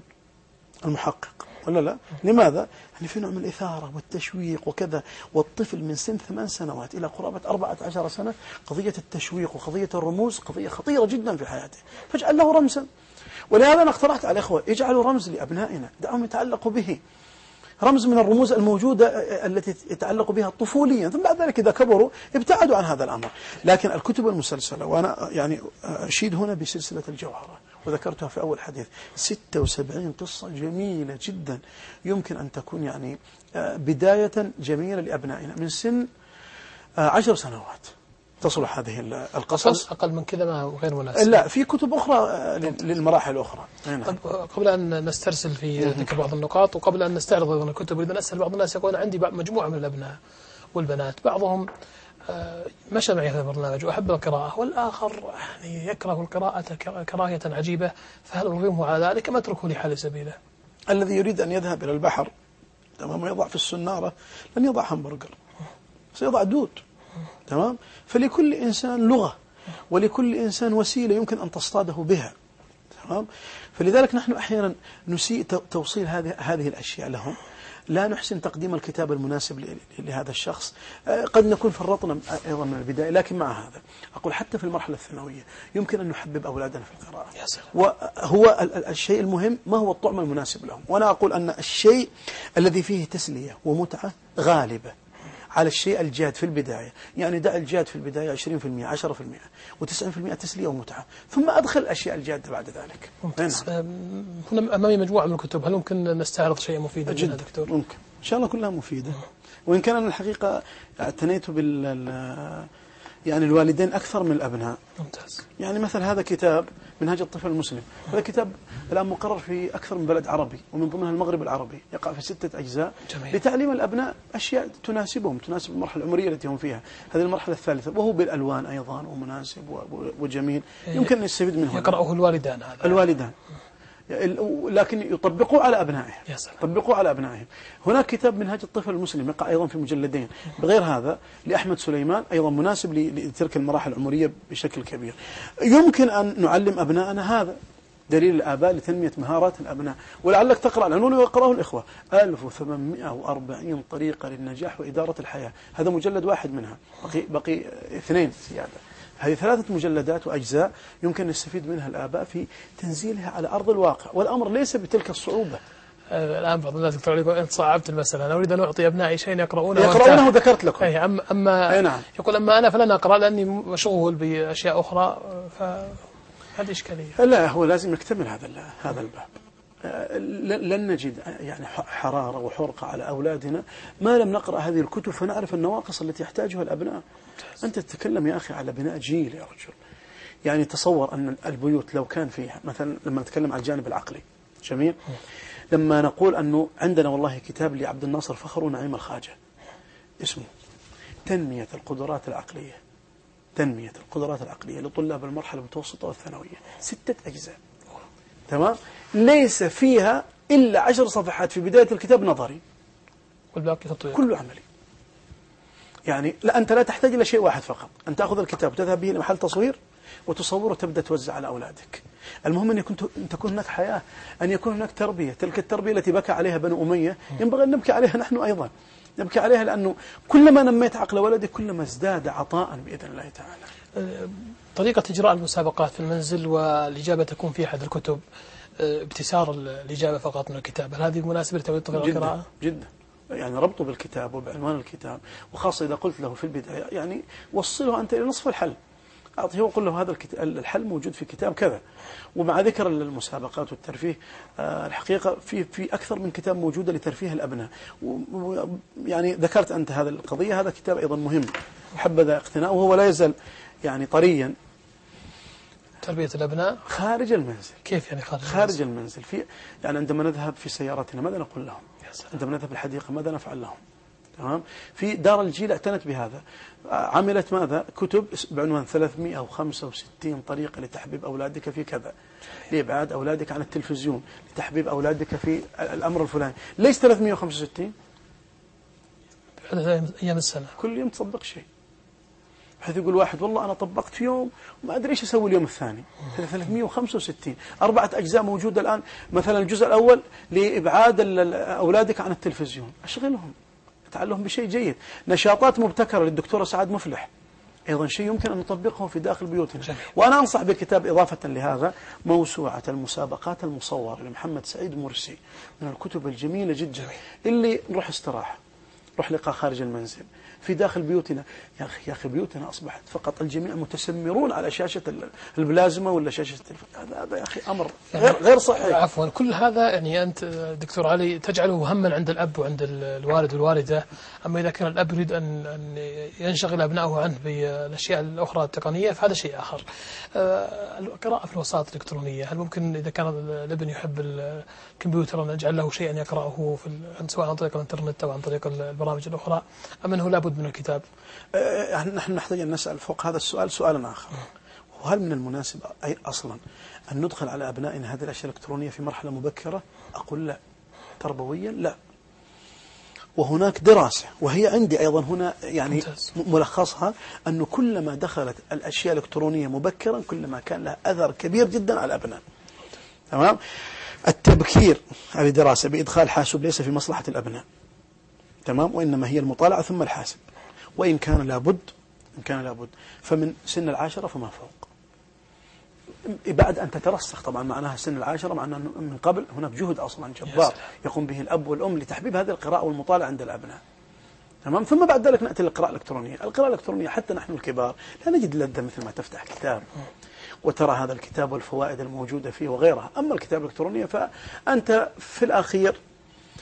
المحقق ولا لا؟ لماذا؟ يعني في نوع من الإثارة والتشويق وكذا، والطفل من سن ثمان سنوات إلى قرابة أربعة عشر سنة قضية التشويق وقضية الرموز قضية خطيرة جدا في حياته، فاجعل له رمزا. ولهذا أنا اقترحت على الإخوة اجعلوا رمز لأبنائنا، دعهم يتعلقوا به، رمز من الرموز الموجودة التي يتعلق بها طفوليا، ثم بعد ذلك إذا كبروا ابتعدوا عن هذا الأمر. لكن الكتب المسلسلة، وأنا يعني أشيد هنا بسلسلة الجوهرة وذكرتها في أول حديث، ستة وسبعين قصة جميلة جدا يمكن أن تكون يعني بداية جميلة لأبنائنا من سن عشر سنوات تصلح هذه القصص. أقل من كذا ما غير مناسب. لا، في كتب أخرى للمراحل الأخرى. طيب قبل أن نسترسل في ذكر بعض النقاط وقبل أن نستعرض أيضا الكتب، أريد أن أسأل بعض الناس يقول عندي مجموعة من الأبناء والبنات، بعضهم مشى معي هذا البرنامج وأحب القراءة، والآخر يعني يكره القراءة كراهية عجيبة، فهل أرغمه على ذلك أم أتركه لحال سبيله؟ الذي يريد أن يذهب إلى البحر تمام ويضع في السنارة لن يضع همبرجر، سيضع دود، تمام. فلكل إنسان لغة ولكل إنسان وسيلة يمكن أن تصطاده بها، تمام. فلذلك نحن أحيانا نسيء توصيل هذه هذه الأشياء لهم، لا نحسن تقديم الكتاب المناسب لهذا الشخص. قد نكون فرطنا أيضا من البداية، لكن مع هذا أقول حتى في المرحلة الثانوية يمكن أن نحبب أولادنا في القراءة. وهو الشيء المهم ما هو الطعم المناسب لهم. وأنا أقول أن الشيء الذي فيه تسلية ومتعة غالبة على الشيء الجاد في البداية، يعني دع الجاد في البداية عشرين بالمئة عشرة بالمئة وتسعين بالمئة تسلية ومتعة، ثم أدخل الأشياء الجادة بعد ذلك. هنا أمامي مجموعة من الكتب، هل ممكن نستعرض شيء مفيد جدا؟ دكتور ممكن إن شاء الله كلها مفيدة. وإن كان أنا الحقيقة اعتنيت بال يعني الوالدين أكثر من الأبناء. ممتاز. يعني مثل هذا كتاب منهاج الطفل المسلم، هذا كتاب الآن مقرر في أكثر من بلد عربي ومن ضمنها المغرب العربي، يقع في ستة أجزاء. جميل. لتعليم الأبناء أشياء تناسبهم، تناسب المرحلة العمرية التي هم فيها، هذه المرحلة الثالثة، وهو بالألوان أيضا ومناسب وجميل، يمكن أن يستفيد منه. يقرأه الوالدان هذا. الوالدان، لكن يطبقوا على أبنائهم. يطبقوا على أبنائهم. هناك كتاب منهاج الطفل المسلم يقع أيضا في مجلدين بغير هذا لأحمد سليمان، أيضا مناسب لتلك المراحل العمرية بشكل كبير. يمكن أن نعلم أبنائنا هذا، دليل الآباء لتنمية مهارات الأبناء. ولعلك تقرأ العنوان ويقرأه الإخوة، ألف وثمانمائة وأربعين طريقة للنجاح وإدارة الحياة، هذا مجلد واحد منها، بقي, بقي اثنين زيادة. هذه ثلاثة مجلدات وأجزاء يمكن نستفيد منها الآباء في تنزيلها على أرض الواقع، والأمر ليس بتلك الصعوبة. الآن بعض الناس دكتور علي أنت صعبت المسألة، أنا أريد أن أعطي أبنائي شيء يقرؤونه يقرؤونه ذكرت لكم. أي أما أما أي نعم. يقول أما أنا فلن أقرأ لأني مشغول بأشياء أخرى، فهذه إشكالية. لا، هو لازم نكتمل هذا هذا الباب. لن نجد يعني حرارة وحرقة على أولادنا ما لم نقرأ هذه الكتب فنعرف النواقص التي يحتاجها الأبناء. أنت تتكلم يا أخي على بناء جيل يا رجل. يعني تصور أن البيوت لو كان فيها مثلا، لما نتكلم عن الجانب العقلي جميل، لما نقول أنه عندنا والله كتاب لعبد الناصر فخر ونعيم الخواجة اسمه تنمية القدرات العقلية، تنمية القدرات العقلية لطلاب المرحلة المتوسطة والثانوية، ستة أجزاء. تمام. ليس فيها إلا عشر صفحات في بداية الكتاب نظري، والباقي تطبيق كله عملي. يعني لا، أنت لا تحتاج إلى شيء واحد فقط، أن تأخذ الكتاب وتذهب به لمحل تصوير وتصوره وتبدأ توزع على أولادك. المهم أن يكون أن تكون هناك حياة، أن يكون هناك تربية، تلك التربية التي بكى عليها بنو أمية ينبغي أن نبكي عليها نحن أيضا، نبكي عليها، لأنه كلما نميت عقل ولدك كلما ازداد عطاء بإذن الله تعالى. طريقة إجراء المسابقات في المنزل والإجابة تكون في أحد الكتب، ابتسار الإجابة فقط من الكتاب، هل هذه مناسبة لتوقيت القراءة؟ جدا، يعني ربطه بالكتاب وبعنوان الكتاب، وخاصة إذا قلت له في البداية يعني وصله أنت إلى نصف الحل، أعطيه وقل له هذا الحل موجود في كتاب كذا. ومع ذكر المسابقات والترفيه، الحقيقة في في أكثر من كتاب موجودة لترفيه الأبناء، يعني ذكرت أنت هذا القضية، هذا كتاب أيضا مهم حبذا اقتناءه، وهو لا يزال يعني طريا. تربية الأبناء خارج المنزل. كيف يعني خارج, خارج المنزل؟ في يعني عندما نذهب في سيارتنا ماذا نقول لهم؟ عندما نذهب الحديقة ماذا نفعل لهم؟ تمام. في دار الجيل اعتنت بهذا، عملت ماذا؟ كتب بعنوان ثلاثمائة وخمسة وستين طريقة لتحبيب أولادك في كذا، لإبعاد أولادك عن التلفزيون، لتحبيب أولادك في الأمر الفلاني. ليش ثلاثمائة وخمسة وستين؟ أيام السنة كل يوم تصدق شيء، بحيث يقول واحد والله أنا طبقت في يوم وما أدري إيش أسوي اليوم الثاني. ثلاثمائة وخمسة وستين، أربعة أجزاء موجودة الآن. مثلا الجزء الأول لإبعاد أولادك عن التلفزيون، أشغلهم، تعلهم بشيء جيد. نشاطات مبتكرة للدكتورة سعاد مفلح، أيضا شيء يمكن أن نطبقه في داخل بيوتنا. وأنا أنصح بكتاب إضافة لهذا، موسوعة المسابقات المصورة لمحمد سعيد مرسي، من الكتب الجميلة جدا اللي نروح استراحة، نروح لقاء خارج المنزل، في داخل بيوتنا. يا أخي يا أخي بيوتنا أصبحت فقط الجميع متسمرون على شاشة البلازما ولا شاشة التلفزيون، هذا هذا يا أخي أمر غير غير صحيح. عفوا، كل هذا يعني أنت دكتور علي تجعله هما عند الأب وعند الوالد والوالدة، أما إذا كان الأب يريد أن أن ينشغل أبنائه عنه بالأشياء الأخرى التقنية فهذا شيء آخر. القراءة في الوسائط الإلكترونية، هل ممكن إذا كان الابن يحب الكمبيوتر أن نجعل له شيئا يقرأه في سواء عن طريق الإنترنت أو عن طريق البرامج الأخرى، أم أنه لابد من الكتاب؟ نحن نحتاج أن نسأل فوق هذا السؤال سؤالا آخر، وهل من المناسب أي أصلا أن ندخل على أبنائنا هذه الأشياء الإلكترونية في مرحلة مبكرة؟ أقول لا، تربويا لا. وهناك دراسة وهي عندي أيضا هنا يعني ملخصها، أنه كلما دخلت الأشياء الإلكترونية مبكرا كلما كان لها أثر كبير جدا على الأبناء. تمام. التبكير، هذه دراسة بإدخال حاسوب ليس في مصلحة الأبناء، تمام، وإنما هي المطالعة ثم الحاسب، وإن كان لابد إن كان لابد فمن سن العاشرة فما فوق، بعد أن تترسخ طبعا. معناها سن العاشرة معناها من قبل هناك جهد أصلا جبار يقوم به الأب والأم لتحبيب هذه القراءة والمطالعة عند الأبناء، تمام. ثم بعد ذلك نأتي للقراءة الإلكترونية. القراءة الإلكترونية حتى نحن الكبار لا نجد لذة مثل ما تفتح كتاب وترى هذا الكتاب والفوائد الموجودة فيه وغيرها. أما الكتاب الإلكترونية فأنت في الأخير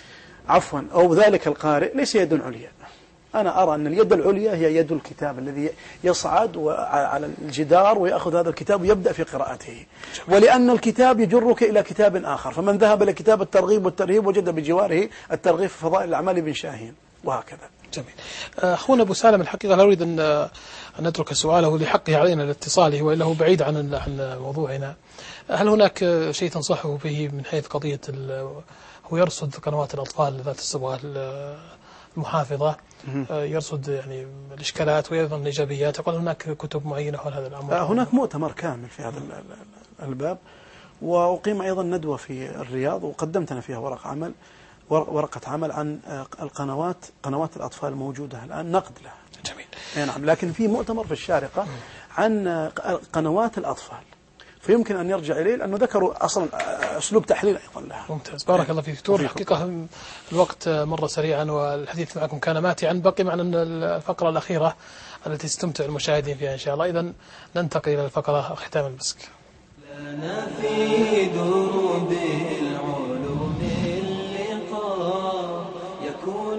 عفوا أو ذلك القارئ ليس يد عليا. أنا أرى أن اليد العليا هي يد الكتاب الذي يصعد على الجدار ويأخذ هذا الكتاب ويبدأ في قراءته، ولأن الكتاب يجرك إلى كتاب آخر، فمن ذهب إلى كتاب الترغيب والترهيب وجد بجواره الترغيب في فضائل الأعمال بن شاهين وهكذا. جميل. أخونا أبو سالم الحقيقة لا أريد أن أن نترك سؤاله لحقه علينا لاتصاله وإلا هو بعيد عن عن موضوعنا. هل هناك شيء تنصحه به من حيث قضية هو يرصد قنوات الأطفال ذات الصبغة المحافظة، يرصد يعني الإشكالات وأيضا الإيجابيات؟ يقول هناك كتب معينة حول هذا الأمر؟ هناك مؤتمر كامل في هذا الباب، وأقيم أيضا ندوة في الرياض وقدمتنا فيها ورقة عمل ورقة عمل عن القنوات قنوات الأطفال الموجودة الآن، نقد لها. جميل. نعم، لكن في مؤتمر في الشارقة عن قنوات الأطفال، فيمكن أن يرجع إليه لأنه ذكروا أصلا أسلوب تحليل أيضا لها. ممتاز، بارك الله فيك دكتور. الحقيقة الوقت مر سريعا والحديث معكم كان ماتعا، بقي معنا الفقرة الأخيرة التي تستمتع المشاهدين فيها إن شاء الله. إذن ننتقل إلى الفقرة ختام المسك. لنا في دروب العلوم اللقاء يكون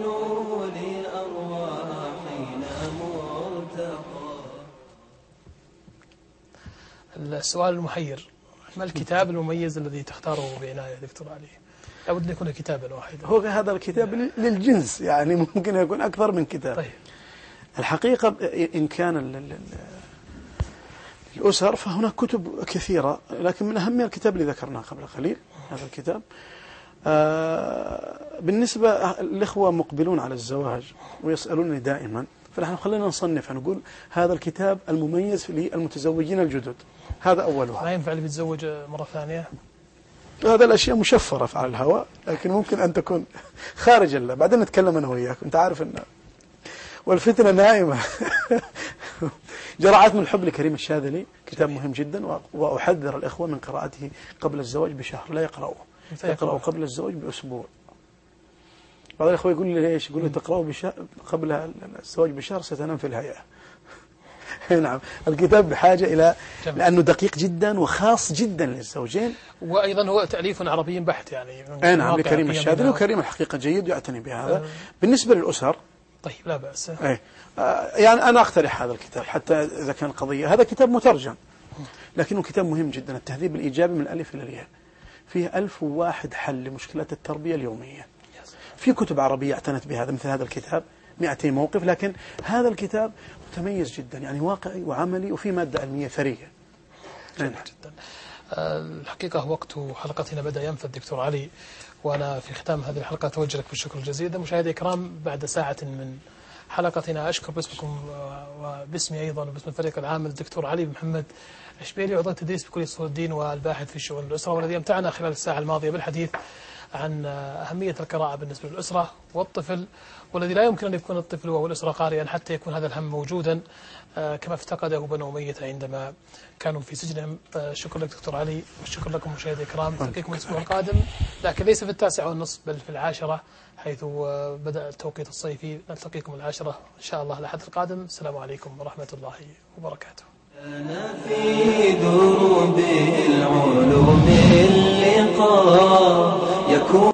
لأرواحنا مرتقى. السؤال المحير: ما الكتاب المميز الذي تختاره بعناية دكتور علي؟ لابد أن يكون كتابا واحدا. هو هذا الكتاب للجنس، يعني ممكن يكون أكثر من كتاب. طيب. الحقيقة إن كان الأسر فهناك كتب كثيرة، لكن من أهمها الكتاب اللي ذكرناه قبل قليل، هذا الكتاب. آه بالنسبة الإخوة مقبلون على الزواج ويسألونني دائما، فنحن خلينا نصنف، نقول هذا الكتاب المميز للمتزوجين الجدد، هذا أولها. ما ينفع اللي بيتزوج مرة ثانية؟ هذا الأشياء مشفرة على الهواء، لكن ممكن أن تكون خارج الله، بعدين نتكلم أنا وياك. أنت عارف أن والفتنة نائمة. جرعات من الحب لكريم الشاذلي، كتاب مهم جدا، وأحذر الإخوة من قراءته قبل الزواج بشهر، لا يقرأوه، يقرأوا قبل الزواج بأسبوع. بعض الإخوة يقول لي ليش؟ يقول لي تقرأوا قبل الزواج بشهر ستنام في الهيئة. نعم، الكتاب بحاجة إلى جميل. لأنه دقيق جدا وخاص جدا للزوجين، وأيضا هو تأليف عربي بحت يعني. نعم، لكريم الشاذلي، وكريم الحقيقة جيد يعتني بهذا. أه. بالنسبة للأسر طيب لا بأس. ايه آه يعني أنا أقترح هذا الكتاب حتى إذا كان قضية. هذا كتاب مترجم لكنه كتاب مهم جدا، التهذيب الإيجابي من الألف إلى الياء، فيه ألف وواحد حل لمشكلات التربية اليومية. في كتب عربية اعتنت بهذا مثل هذا الكتاب مئتين موقف، لكن هذا الكتاب متميز جدا، يعني واقعي وعملي وفي مادة علمية ثرية. جميل جدا. الحقيقة وقت حلقتنا بدأ ينفذ دكتور علي، وأنا في ختام هذه الحلقة أتوجه لك بالشكر الجزيل. مشاهدي الكرام، بعد ساعة من حلقتنا أشكر باسمكم وباسمي أيضا وباسم الفريق العام الدكتور علي محمد عشبيلي، عضو التدريس بكلية أصول الدين والباحث في شؤون الأسرة، والذي أمتعنا خلال الساعة الماضية بالحديث عن أهمية القراءة بالنسبة للأسرة والطفل، والذي لا يمكن أن يكون الطفل والأسرة قارئا حتى يكون هذا الهم موجودا كما افتقده بنو أمية عندما كانوا في سجنهم. شكرا لك دكتور علي، وشكرا لكم مشاهدي الكرام. نلقاكم الأسبوع القادم، لكن ليس في التاسعة والنصف بل في العاشرة، حيث بدأ التوقيت الصيفي. نلتقيكم العاشرة إن شاء الله الأحد القادم. السلام عليكم ورحمة الله وبركاته. أنا في دروب العلوم اللقاء يكون